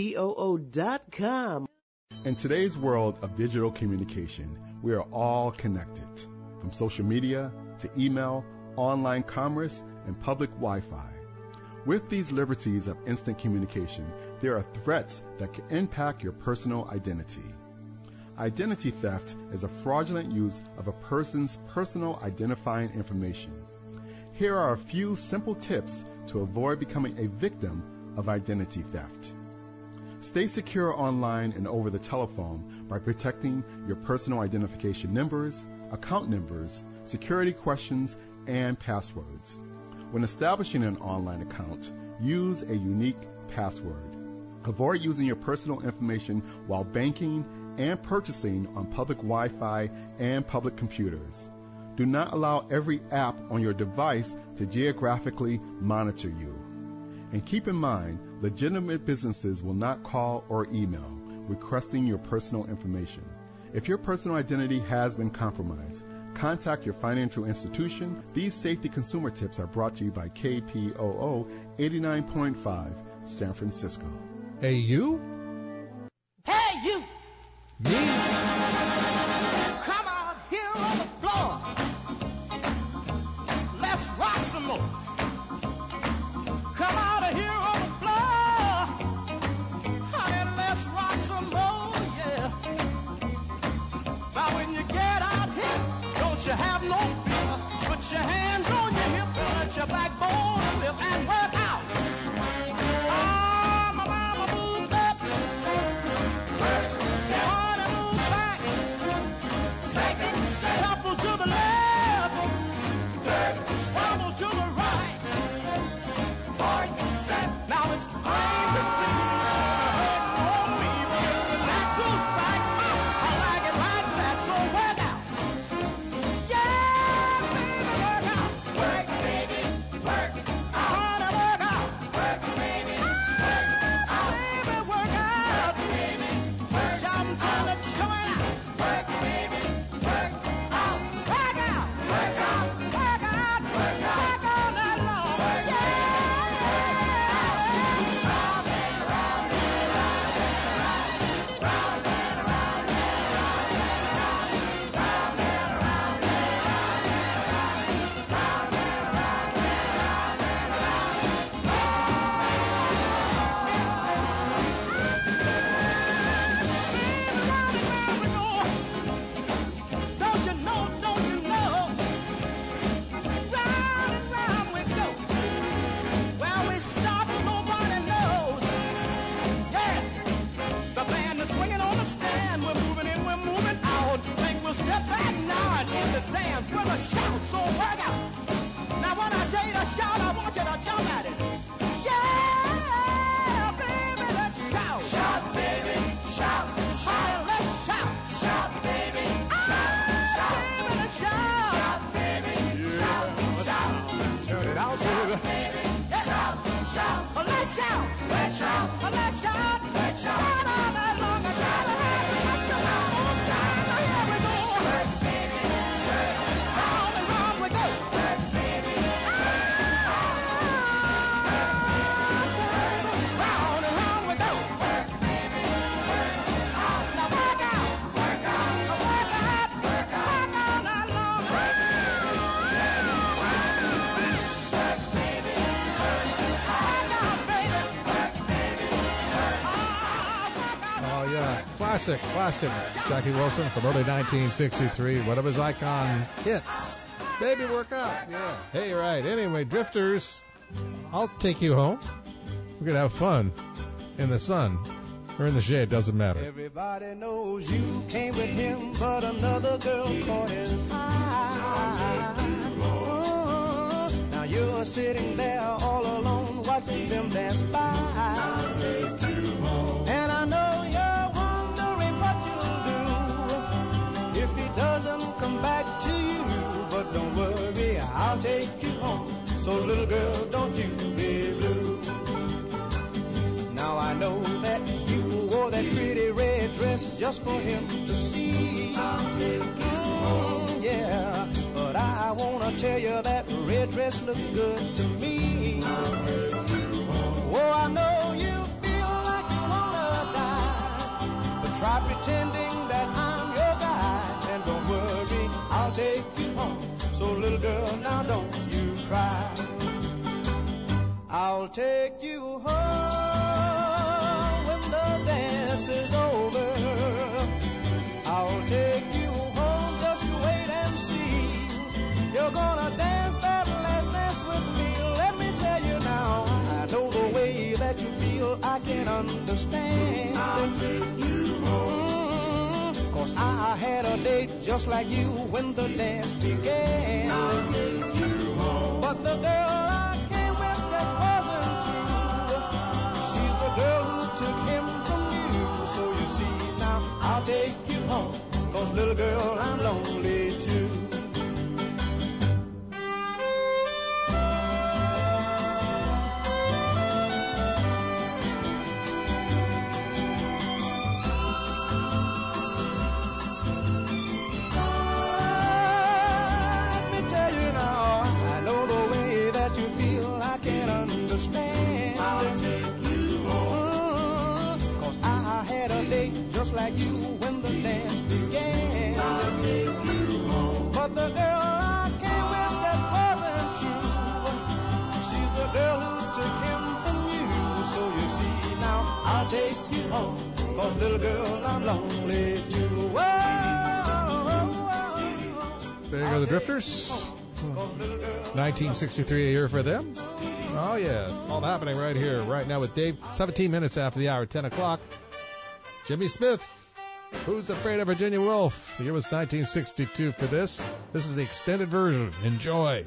KPOO.com. In today's world of digital communication, we are all connected, from social media to email, online commerce, and public Wi-Fi. With these liberties of instant communication, there are threats that can impact your personal identity. Identity theft is a fraudulent use of a person's personal identifying information. Here are a few simple tips to avoid becoming a victim of identity theft. Stay secure online and over the telephone by protecting your personal identification numbers, account numbers, security questions, and passwords. When establishing an online account, use a unique password. Avoid using your personal information while banking and purchasing on public Wi-Fi and public computers. Do not allow every app on your device to geographically monitor you. And keep in mind, legitimate businesses will not call or email requesting your personal information. If your personal identity has been compromised, contact your financial institution. These safety consumer tips are brought to you by KPOO 89.5 San Francisco. Hey, you? Hey, you! Me? Come out here on the floor. Let's rock some more. Come out of here on the floor. Honey, let's rock some more, yeah. Now when you get out here, don't you have no fear. Put your hands on your hip and let your backbone slip and work out. Ah, my mama moved up. First step. Honey, move back. Second step. Couple to the left. Third step. Couple to the right. Fourth step. Now it's plain to see. On me, but it's a natural fact. I like it like that, so work out. Yeah, baby, work out. Work, baby, work. Classic. Jackie Wilson from early 1963. One of his icon hits. Baby, work out. Yeah. Hey, right. Anyway, Drifters, I'll take you home. We're going to have fun in the sun or in the shade. Doesn't matter. Everybody knows you came with him, but another girl caught his eye. Now you're sitting there all alone watching them dance by. I'll take you home. And I know you're wondering what you'll do if he doesn't come back to you. But don't worry, I'll take you home. So little girl, don't you be blue. Now I know that you wore that pretty red dress just for him to see. I'll take you home. Yeah, but I wanna tell you that red dress looks good to me. I'll take you home. Oh, I know you feel like you wanna die, but try pretending that I'm your guy. And don't worry, I'll take you home. So little girl, now don't you cry. I'll take you home when the dance is over. I'll take you home, just wait and see. You're gonna dance that last dance with me. Let me tell you now, I know the way that you feel, I can understand. I'll take you home. 'Cause I had a date just like you when the dance began. I'll take you home. But the girl I came with just wasn't true. She's the girl who took him from you. So you see now, I'll take you home. 'Cause little girl, I'm lonely too. Just like you when the dance began. I'll take you home. But the girl I came with that wasn't true. She's the girl who took him from you. So you see now, I'll take you home. 'Cause little girl, I'm lonely too. There you go, the Drifters. 1963 a year for them. Oh, yes. All happening right here, right now with Dave. 17 minutes after the hour, 10 o'clock. Jimmy Smith, Who's Afraid of Virginia Woolf? The year was 1962 for this. This is the extended version. Enjoy.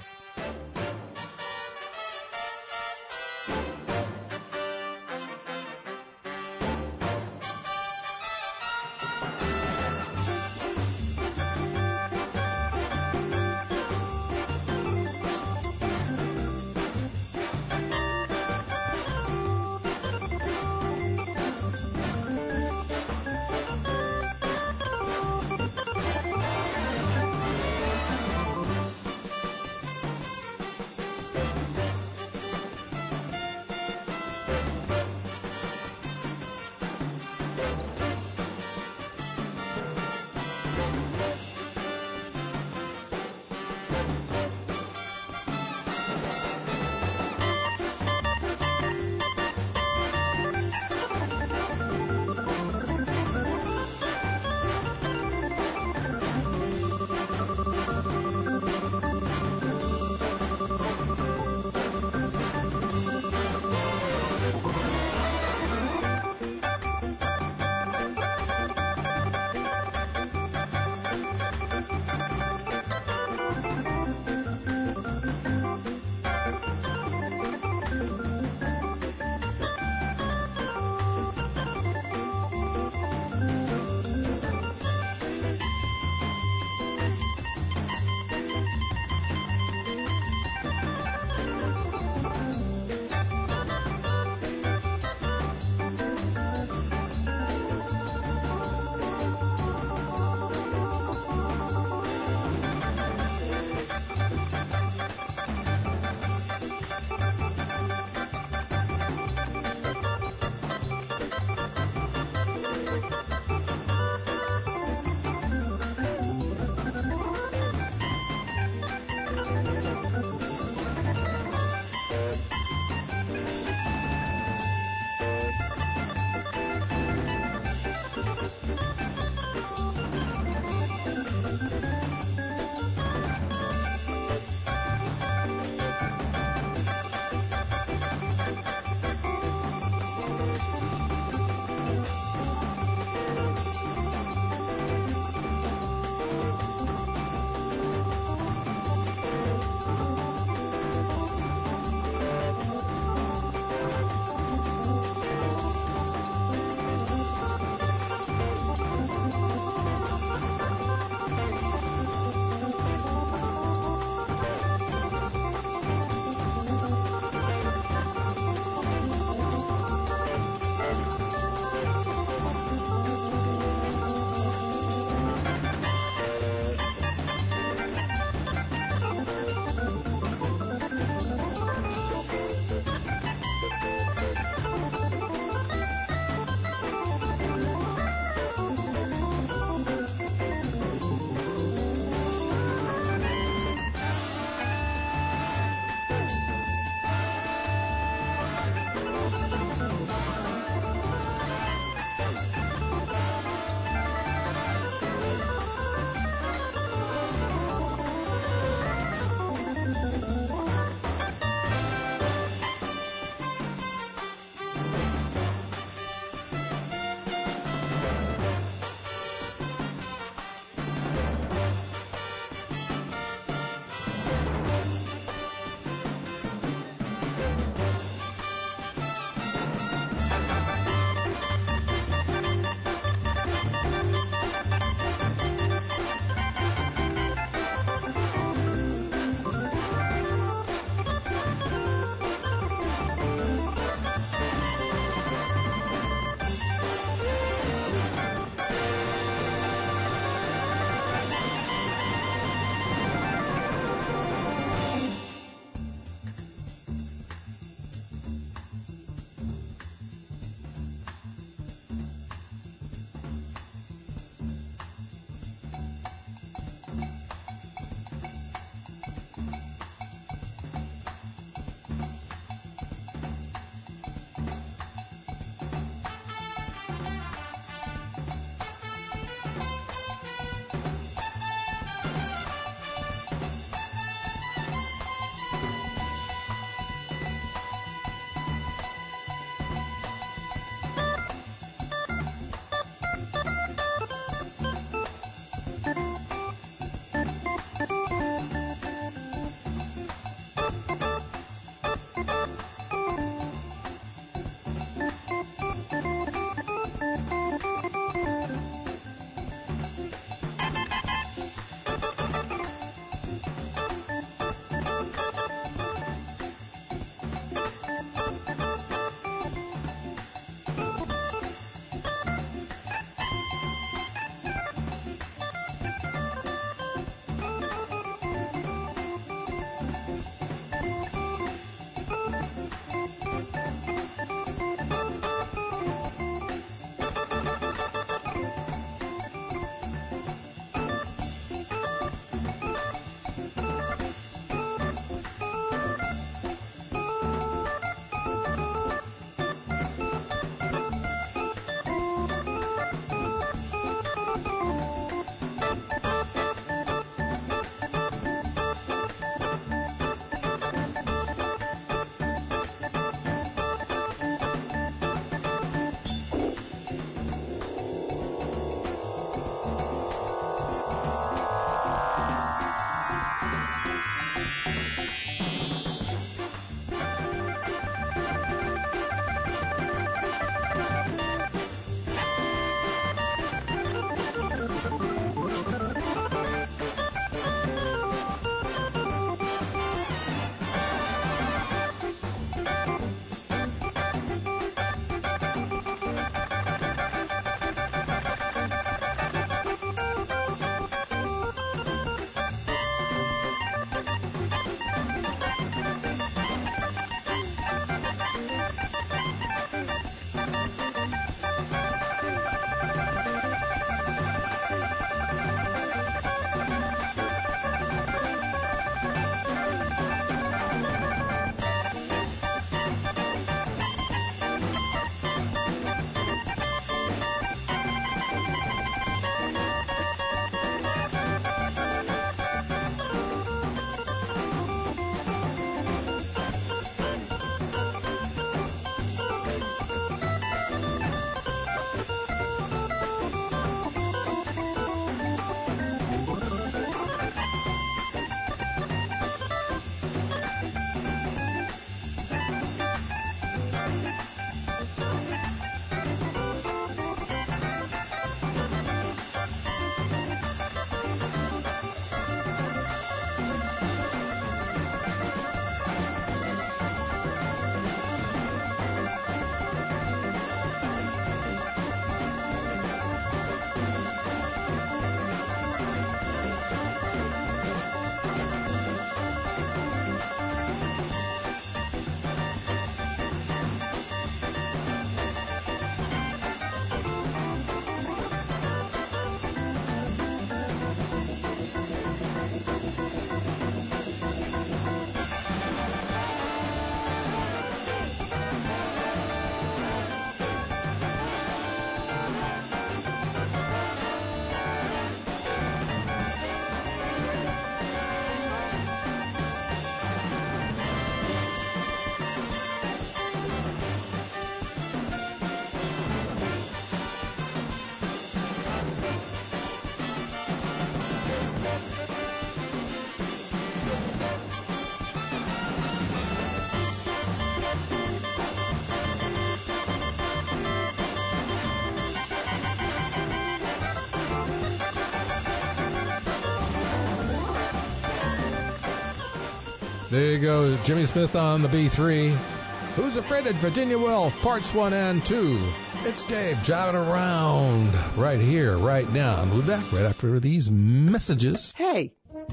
There you go, Jimmy Smith on the B3. Who's Afraid of Virginia Woolf, parts 1 and 2. It's Dave jiving around right here, right now. And we'll be back right after these messages. Hey.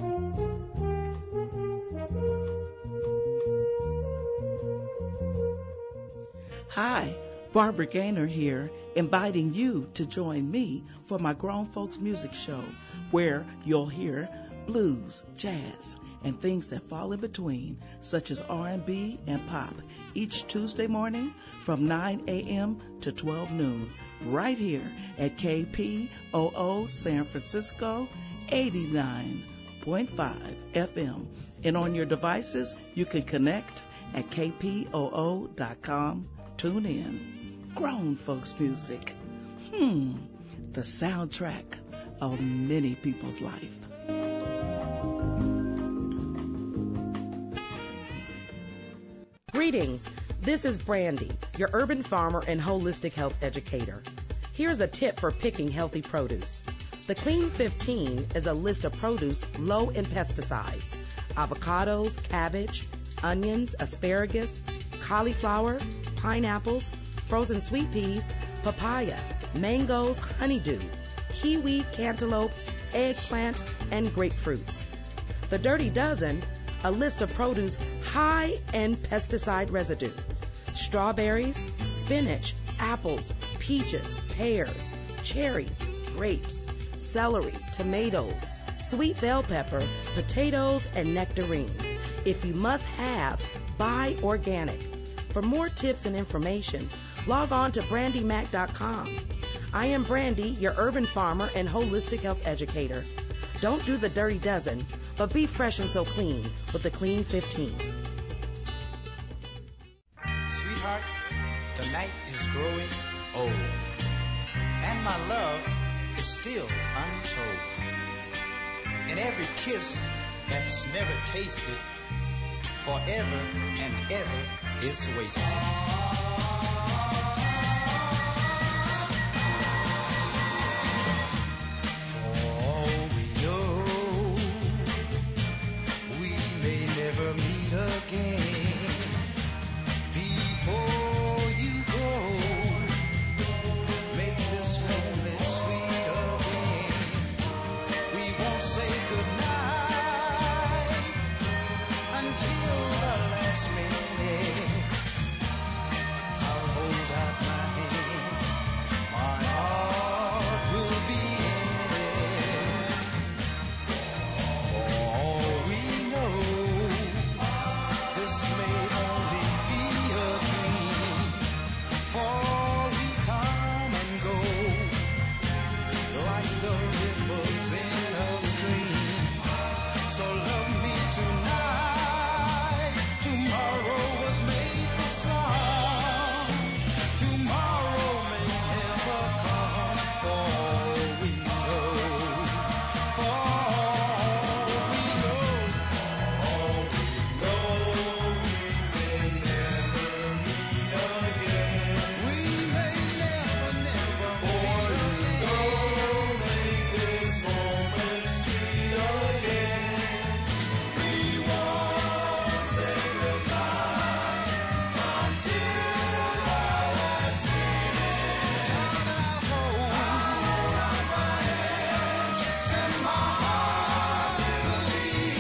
Hi, Barbara Gaynor here, inviting you to join me for my Grown Folks Music Show, where you'll hear blues, jazz, and things that fall in between, such as R&B and pop, each Tuesday morning from 9 a.m. to 12 noon, right here at KPOO San Francisco 89.5 FM. And on your devices, you can connect at kpoo.com. Tune in. Grown Folks Music. The soundtrack of many people's life. Greetings. This is Brandy, your urban farmer and holistic health educator. Here's a tip for picking healthy produce. The Clean 15 is a list of produce low in pesticides. Avocados, cabbage, onions, asparagus, cauliflower, pineapples, frozen sweet peas, papaya, mangoes, honeydew, kiwi, cantaloupe, eggplant, and grapefruits. The Dirty Dozen, a list of produce high in pesticide residue. Strawberries, spinach, apples, peaches, pears, cherries, grapes, celery, tomatoes, sweet bell pepper, potatoes, and nectarines. If you must have, buy organic. For more tips and information, log on to brandymac.com. I am Brandy, your urban farmer and holistic health educator. Don't do the Dirty Dozen, but be fresh and so clean with the Clean 15. Sweetheart, the night is growing old, and my love is still untold. And every kiss that's never tasted, forever and ever is wasted. For all we know, we may never meet again. Before you go, make this moment sweet again. We won't say goodnight until the last minute. I'll hold out my hand, my heart will be in it. For all we know, this may only be a dream. For we come and go, like the ripples in a stream. So love me tonight. Tomorrow was made for some. Tomorrow may never come. For all we know, for all we know, we may never meet again. We may never meet again. Make this moment sweet again. We won't say goodbye until the last minute. I'll hold out my hand, set my heart believing.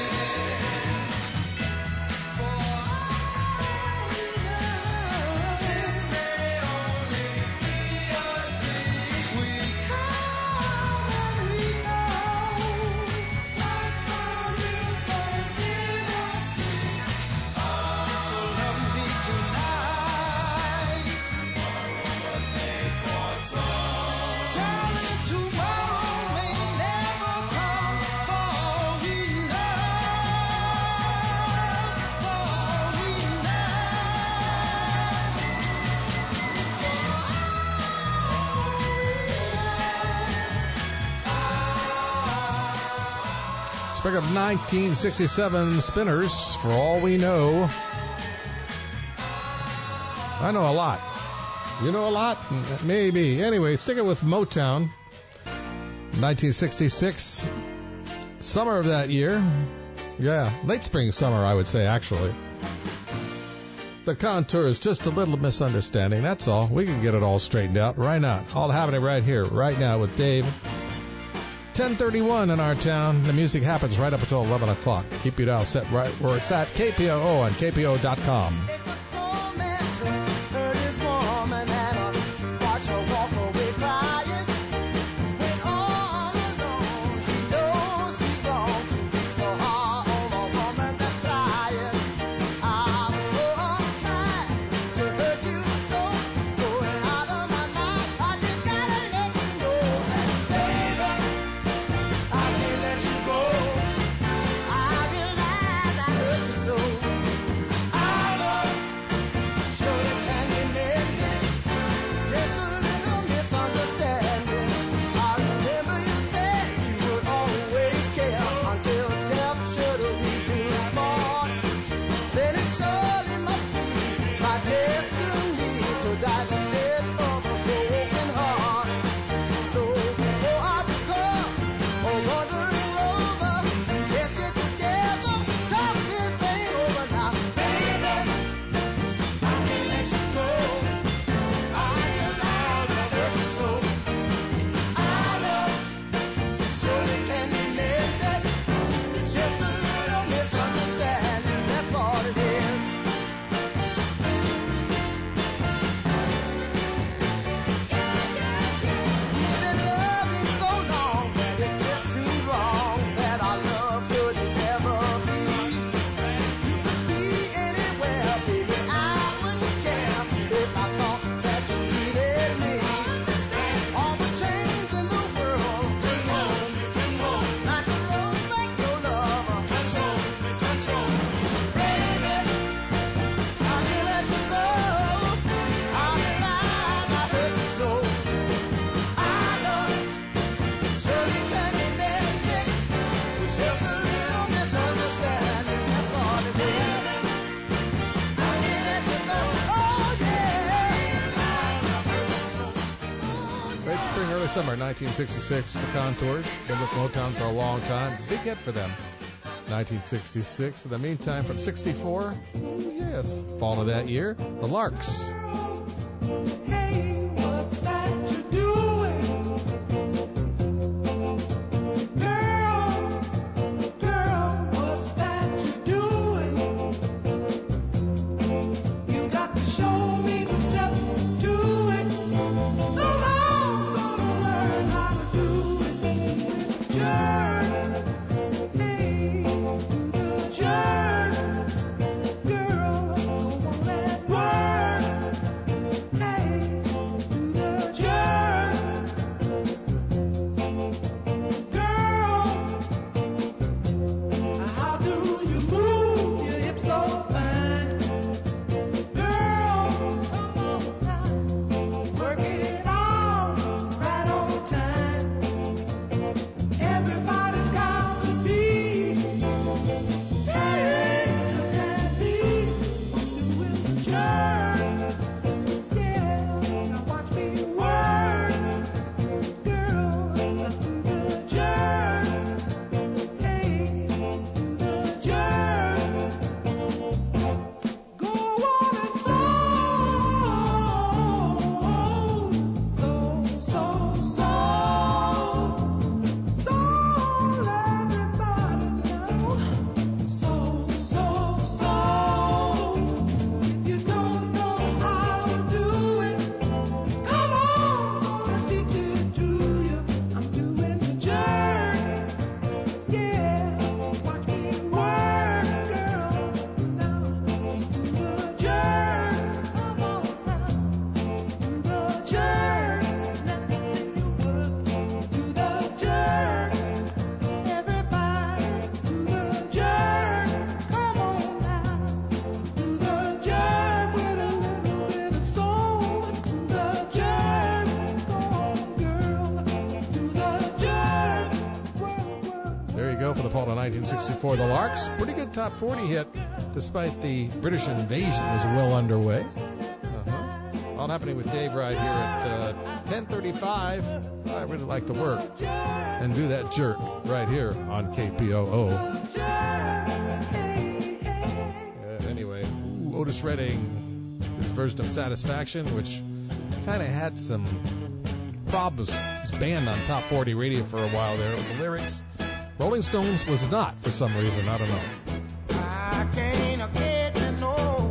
For all we know, this may only be a dream. We come and we go, like the ripples in a stream. So love me tonight. Tomorrow was made for some. Darling, tomorrow may never come. For all we know, for all we Spec of 1967 Spinners, For All We Know. I know a lot. You know a lot? Maybe. Anyway, sticking with Motown. 1966, summer of that year, Yeah, late spring, summer, I would say, actually. The contour is just a little misunderstanding, that's all. We can get it all straightened out. Why not? All happening right here, right now with Dave. 10:31 in our town. The music happens right up until 11 o'clock. Keep your dial set right where it's at. KPOO on KPO.com. Summer 1966, the Contours. Been with Motown for a long time. Big hit for them. 1966. In the meantime, from 64, yes, fall of that year, the Larks. Hey, what's that you're doing? Girl, what's that you're doing? You got to show me the steps to it. So long, gonna learn how to do it. Jerk, hey, jerk, girl, come on and work. Hey, jerk, girl, how do you move your hips so fine? Girl, come on now, work it out right on time. Everybody's got to be, hey, look at me, doing the jerk. Yeah, now watch me work, girl, let's do the jerk. Hey, do the jerk. Go on and if you don't know how to do it, come on, gonna teach it to you. I'm doing the jerk, yeah, watch me work, girl, now do the jerk, come on now, do the jerk, let me see you work, do the jerk, everybody, do the jerk, come on now, do the jerk with a little bit of soul, do the jerk, go on girl, do the jerk, There you go for the fall of 1964, the Larks. Pretty good top 40 hit, despite the British invasion was well underway. All happening with Dave right here at 10:35. I really like to work and do that jerk right here on KPOO. Otis Redding, his version of Satisfaction, which kind of had some problems. It was banned on Top 40 radio for a while there with the lyrics. Rolling Stones was not, for some reason. I don't know. I can't get no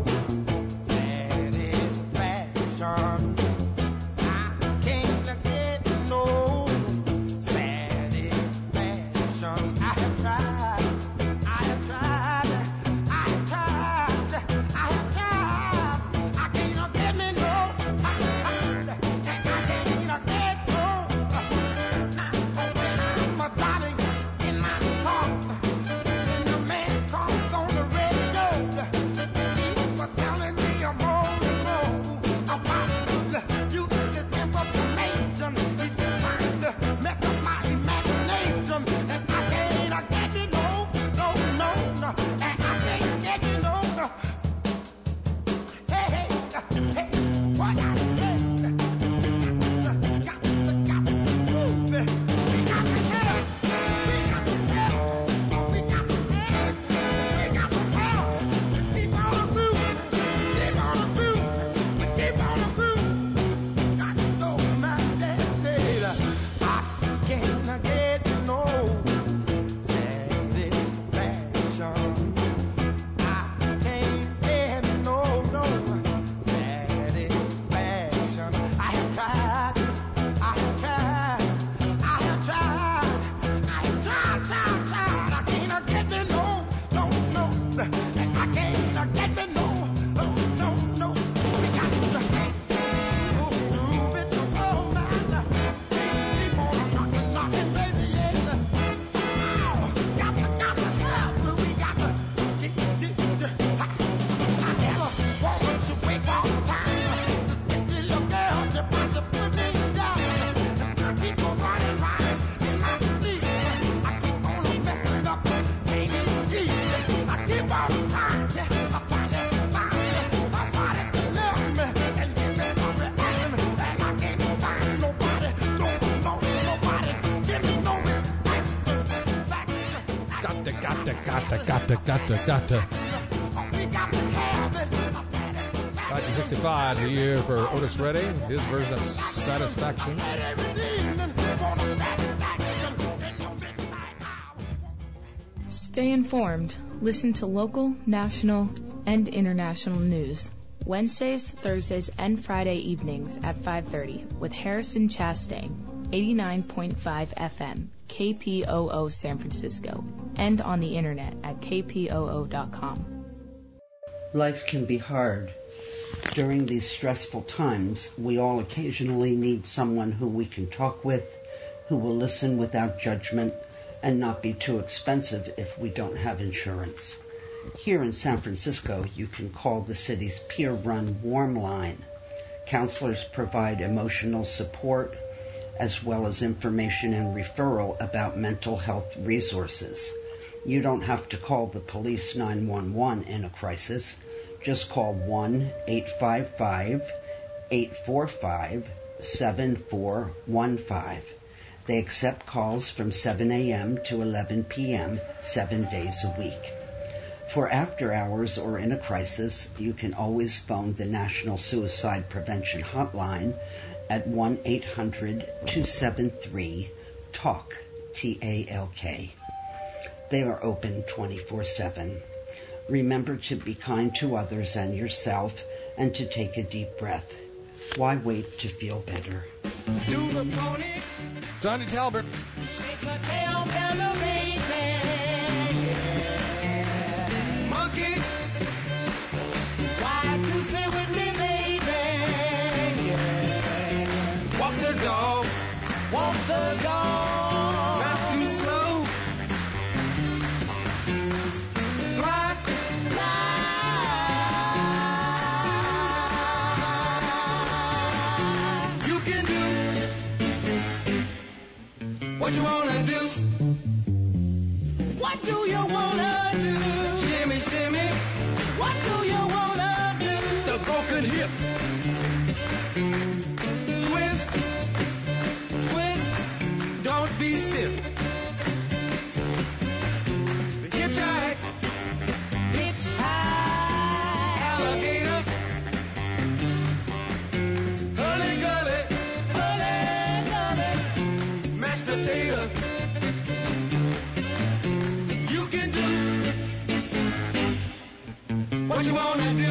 satisfaction. I can't get no satisfaction. I have tried. I have tried. I have tried. I have tried. I can't get me no. I can't get no. My darling in my heart. The man comes on the radio. For telling me I'm wrong and wrong. About you this information. He's trying to mess up my imagination. And I can't get you no. And I can't get you no. Hey, what I said. Got to move it. We got to help. We got to help. We got to help. We got to help. Keep on the move. Keep on the move. Keep on the move. Got to know my destiny. I can't get no satisfaction. I can't get no satisfaction. I have tried. I have tried. I have tried. I have tried. I can't get me no. And I can't get me no. We got to move it to go, man. Keep on knocking, baby, yeah. Got to help. We got to. I never wanted to wake all the time. This little girl just wants to put me down. I keep on running in my sleep. I keep on messing up, baby. I keep on trying. I finally found somebody to love me and give me some reaction. And I can't find nobody. Nobody. Give me no reaction. Got to. We got to have it. 1965, the year for Otis Redding, his version of Satisfaction. Stay informed. Listen to local, national, and international news. Wednesdays, Thursdays, and Friday evenings at 5:30 with Harrison Chastain, 89.5 FM, KPOO San Francisco, and on the internet at kpoo.com. Life can be hard. During these stressful times, we all occasionally need someone who we can talk with, who will listen without judgment, and not be too expensive if we don't have insurance. Here in San Francisco, you can call the city's peer-run Warm Line. Counselors provide emotional support, as well as information and referral about mental health resources. You don't have to call the police 911 in a crisis. Just call 1-855-845-7415. They accept calls from 7 a.m. to 11 p.m. 7 days a week. For after hours or in a crisis, you can always phone the National Suicide Prevention Hotline at 1-800-273-TALK, T-A-L-K. They are open 24/7. Remember to be kind to others and yourself and to take a deep breath. Why wait to feel better? Do the pony. Johnny Talbot. Shake the tail feather, baby. Monkey. Why to sit with me, baby? Walk the dog. Walk the dog. Not too slow. Fly. You can do what you wanna do. What do you wanna do? Shimmy, shimmy. What do you wanna do? The broken hip. Twist, twist. Don't be stiff. Hitchhike, hitchhike. What you wanna do?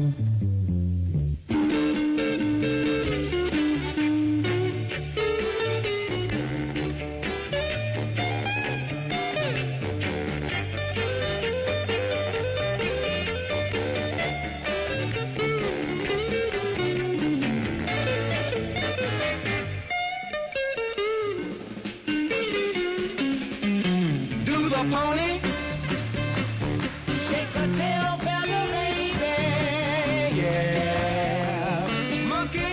Pony, shake her tail feather, baby, yeah. Monkey,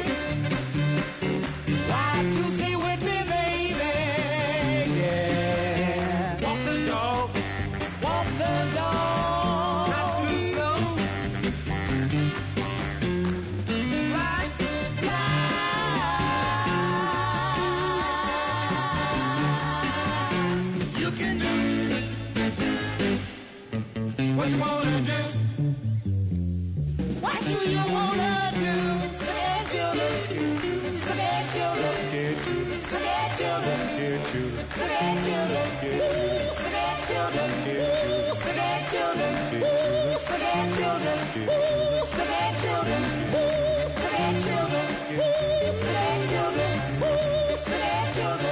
why to stay with me, baby, yeah. Walk the dog, not too slow. Right, you can do what you wanna do? What do you wanna do? Scared children, scared children, scared children, scared children, scared children, scared children, scared children, scared children, scared children, scared children, scared children, scared children.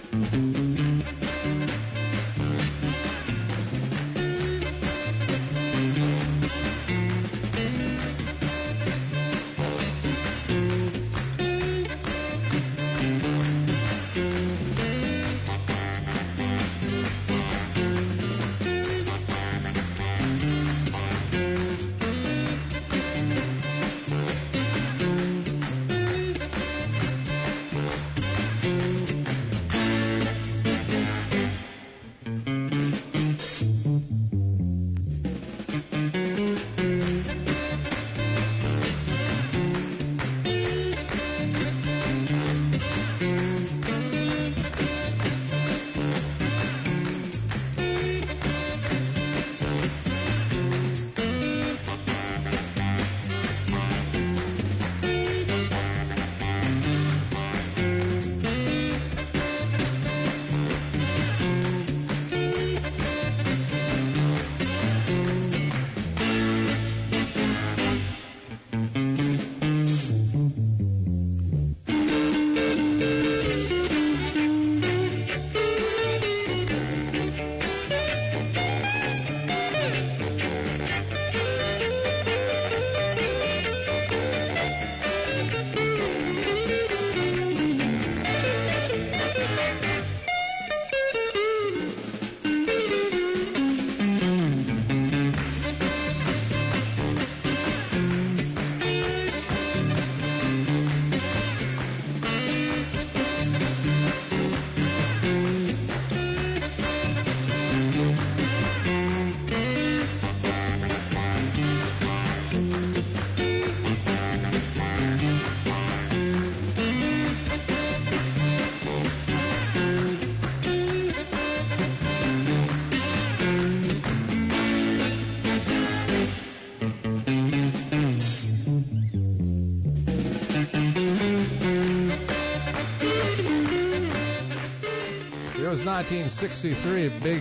was 1963, a big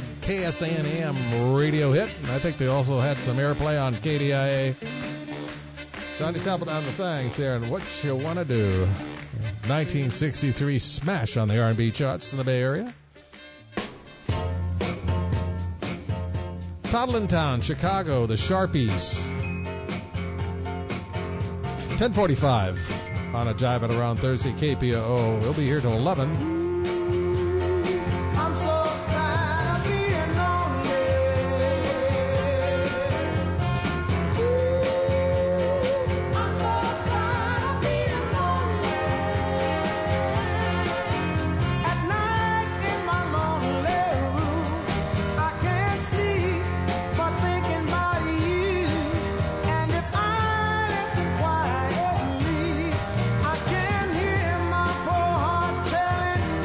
KSAN-AM radio hit. And I think they also had some airplay on KDIA. Johnny Temple on the thing there, and What You Wanna Do. 1963 smash on the R&B charts in the Bay Area. Toddlin Town, Chicago, the Sharpies. 10:45 on a Jive It Around Thursday, KPOO. We'll be here till 11. I'm so tired of being lonely. I'm so tired of being lonely. At night in my lonely room, I can't sleep but thinking about you. And if I listen quietly, I can hear my poor heart telling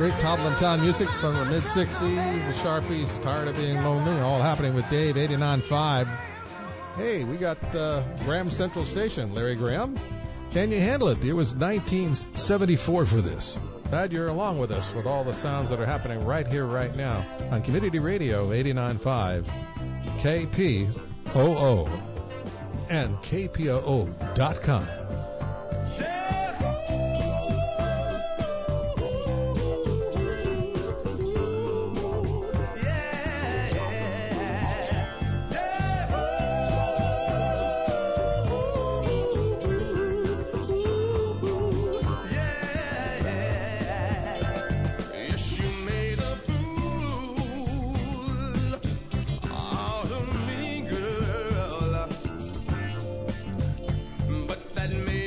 Great Toblin Town music from the mid-60s. The Sharpies, Tired of Being Lonely, all happening with Dave, 89.5. Hey, we got Graham Central Station. Larry Graham, can you handle it? It was 1974 for this. Glad you're along with us with all the sounds that are happening right here, right now on Community Radio 89.5, KPOO, and KPOO.com. That made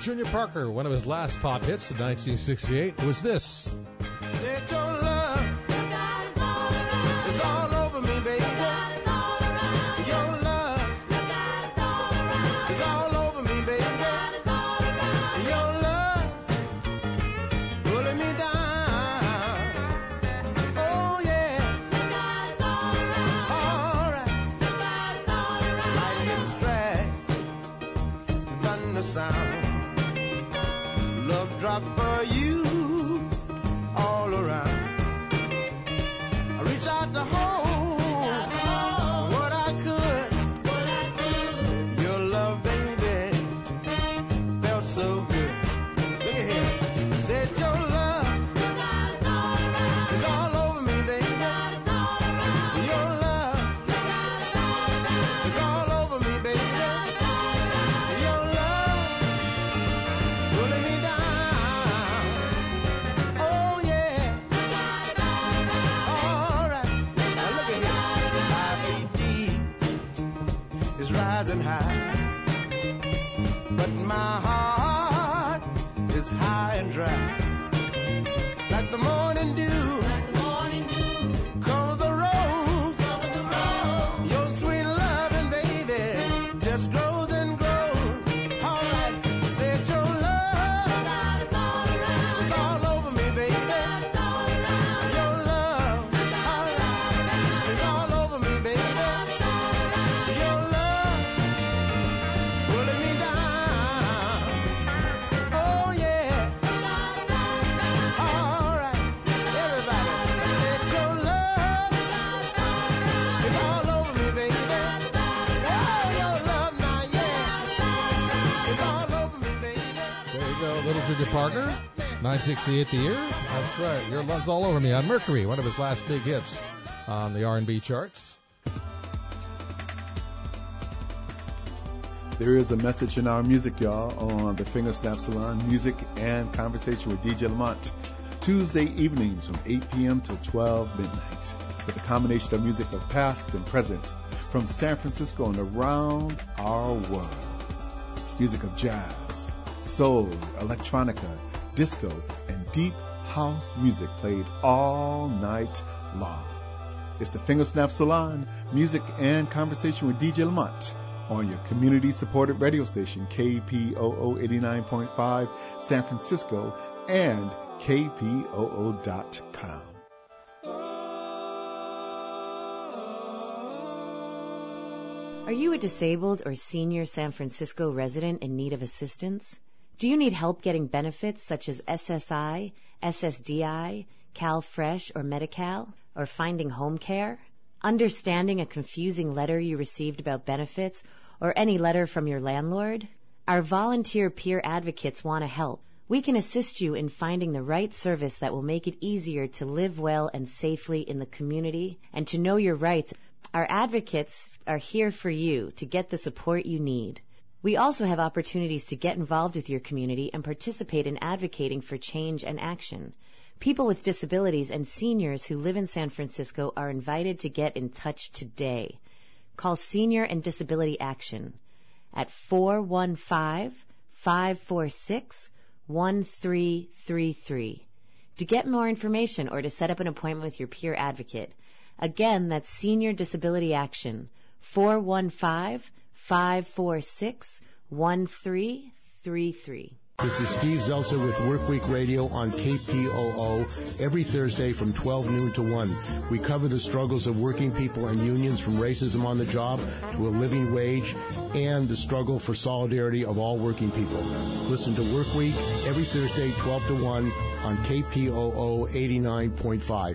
Junior Parker, one of his last pop hits in 1968, was this. Said your love is all over me, baby. Your love is all over me, baby. Your love is pulling me down. Oh yeah. All right. Lightning strikes, thunder sound. Love drops for you all around. I reach out to hold what I could. Your love, baby, felt so good. Look at here. Said your love is all over me, baby. Your love is all over me, baby. Your love pulling me down. Oh yeah. All right. Now look at here. 5 feet deep is rising high, but my heart is high and dry. Like the morning dew, cover the rose. Your sweet loving, baby, just grows and grows. All right. Said your love is all over me, baby. Your love, all right, is all over me, baby. Your love pulling me down. Oh yeah. All right, everybody. Said your love is all over me, baby. Oh, your love now, yeah, is all over me, baby. There you go, Little Junior Parker, 1968 the year. That's right, Your Love's All Over Me on Mercury, one of his last big hits on the R&B charts. There is a message in our music, y'all, on the Finger Snap Salon, music and conversation with DJ Lamont. Tuesday evenings from 8 p.m. till 12 midnight. With a combination of music of past and present from San Francisco and around our world. Music of jazz, soul, electronica, disco, and deep house music played all night long. It's the Finger Snap Salon, music and conversation with DJ Lamont on your community-supported radio station, KPOO 89.5 San Francisco and KPOO.com. Are you a disabled or senior San Francisco resident in need of assistance? Do you need help getting benefits such as SSI, SSDI, CalFresh, or Medi-Cal, or finding home care? Understanding a confusing letter you received about benefits, or any letter from your landlord? Our volunteer peer advocates want to help. We can assist you in finding the right service that will make it easier to live well and safely in the community and to know your rights. Our advocates are here for you to get the support you need. We also have opportunities to get involved with your community and participate in advocating for change and action. People with disabilities and seniors who live in San Francisco are invited to get in touch today. Call Senior and Disability Action at 415-546-1333 to get more information or to set up an appointment with your peer advocate. Again, that's Senior Disability Action, 415-546-1333. This is Steve Zeltzer with Workweek Radio on KPOO every Thursday from 12 noon to 1. We cover the struggles of working people and unions from racism on the job to a living wage and the struggle for solidarity of all working people. Listen to Workweek every Thursday 12 to 1 on KPOO 89.5.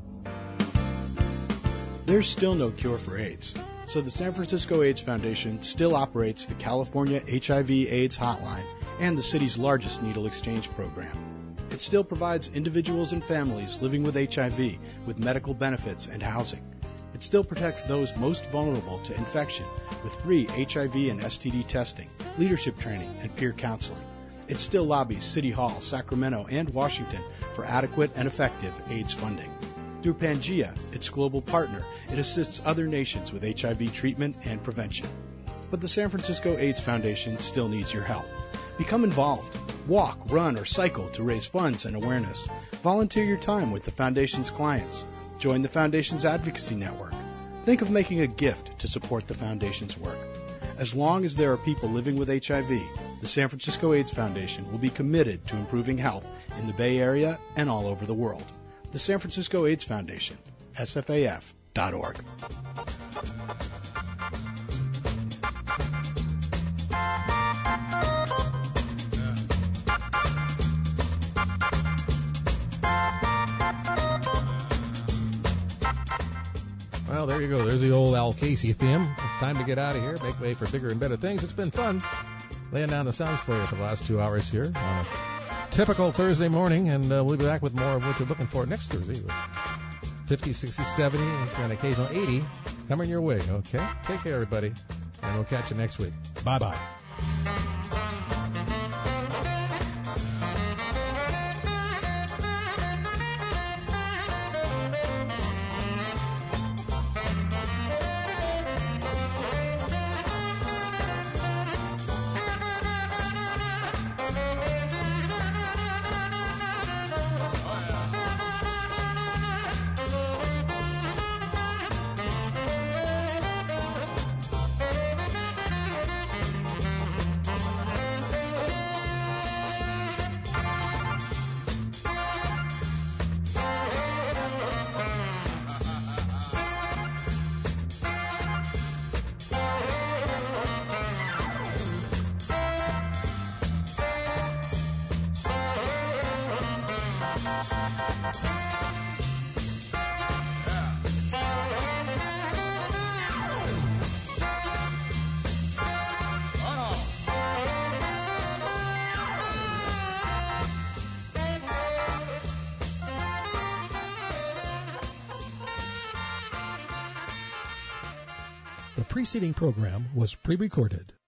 There's still no cure for AIDS, so the San Francisco AIDS Foundation still operates the California HIV/AIDS Hotline and the city's largest needle exchange program. It still provides individuals and families living with HIV with medical benefits and housing. It still protects those most vulnerable to infection with free HIV and STD testing, leadership training, and peer counseling. It still lobbies City Hall, Sacramento, and Washington for adequate and effective AIDS funding. Through Pangea, its global partner, it assists other nations with HIV treatment and prevention. But the San Francisco AIDS Foundation still needs your help. Become involved. Walk, run, or cycle to raise funds and awareness. Volunteer your time with the Foundation's clients. Join the Foundation's Advocacy Network. Think of making a gift to support the Foundation's work. As long as there are people living with HIV, the San Francisco AIDS Foundation will be committed to improving health in the Bay Area and all over the world. The San Francisco AIDS Foundation, sfaf.org. Well, there you go. There's the old Al Casey theme. Time to get out of here. Make way for bigger and better things. It's been fun laying down the sounds for you for the last 2 hours here on a typical Thursday morning, and we'll be back with more of what you're looking for next Thursday. 50, 60, 70, and an occasional 80 coming your way, okay? Take care, everybody, and we'll catch you next week. Bye-bye. The preceding program was pre-recorded.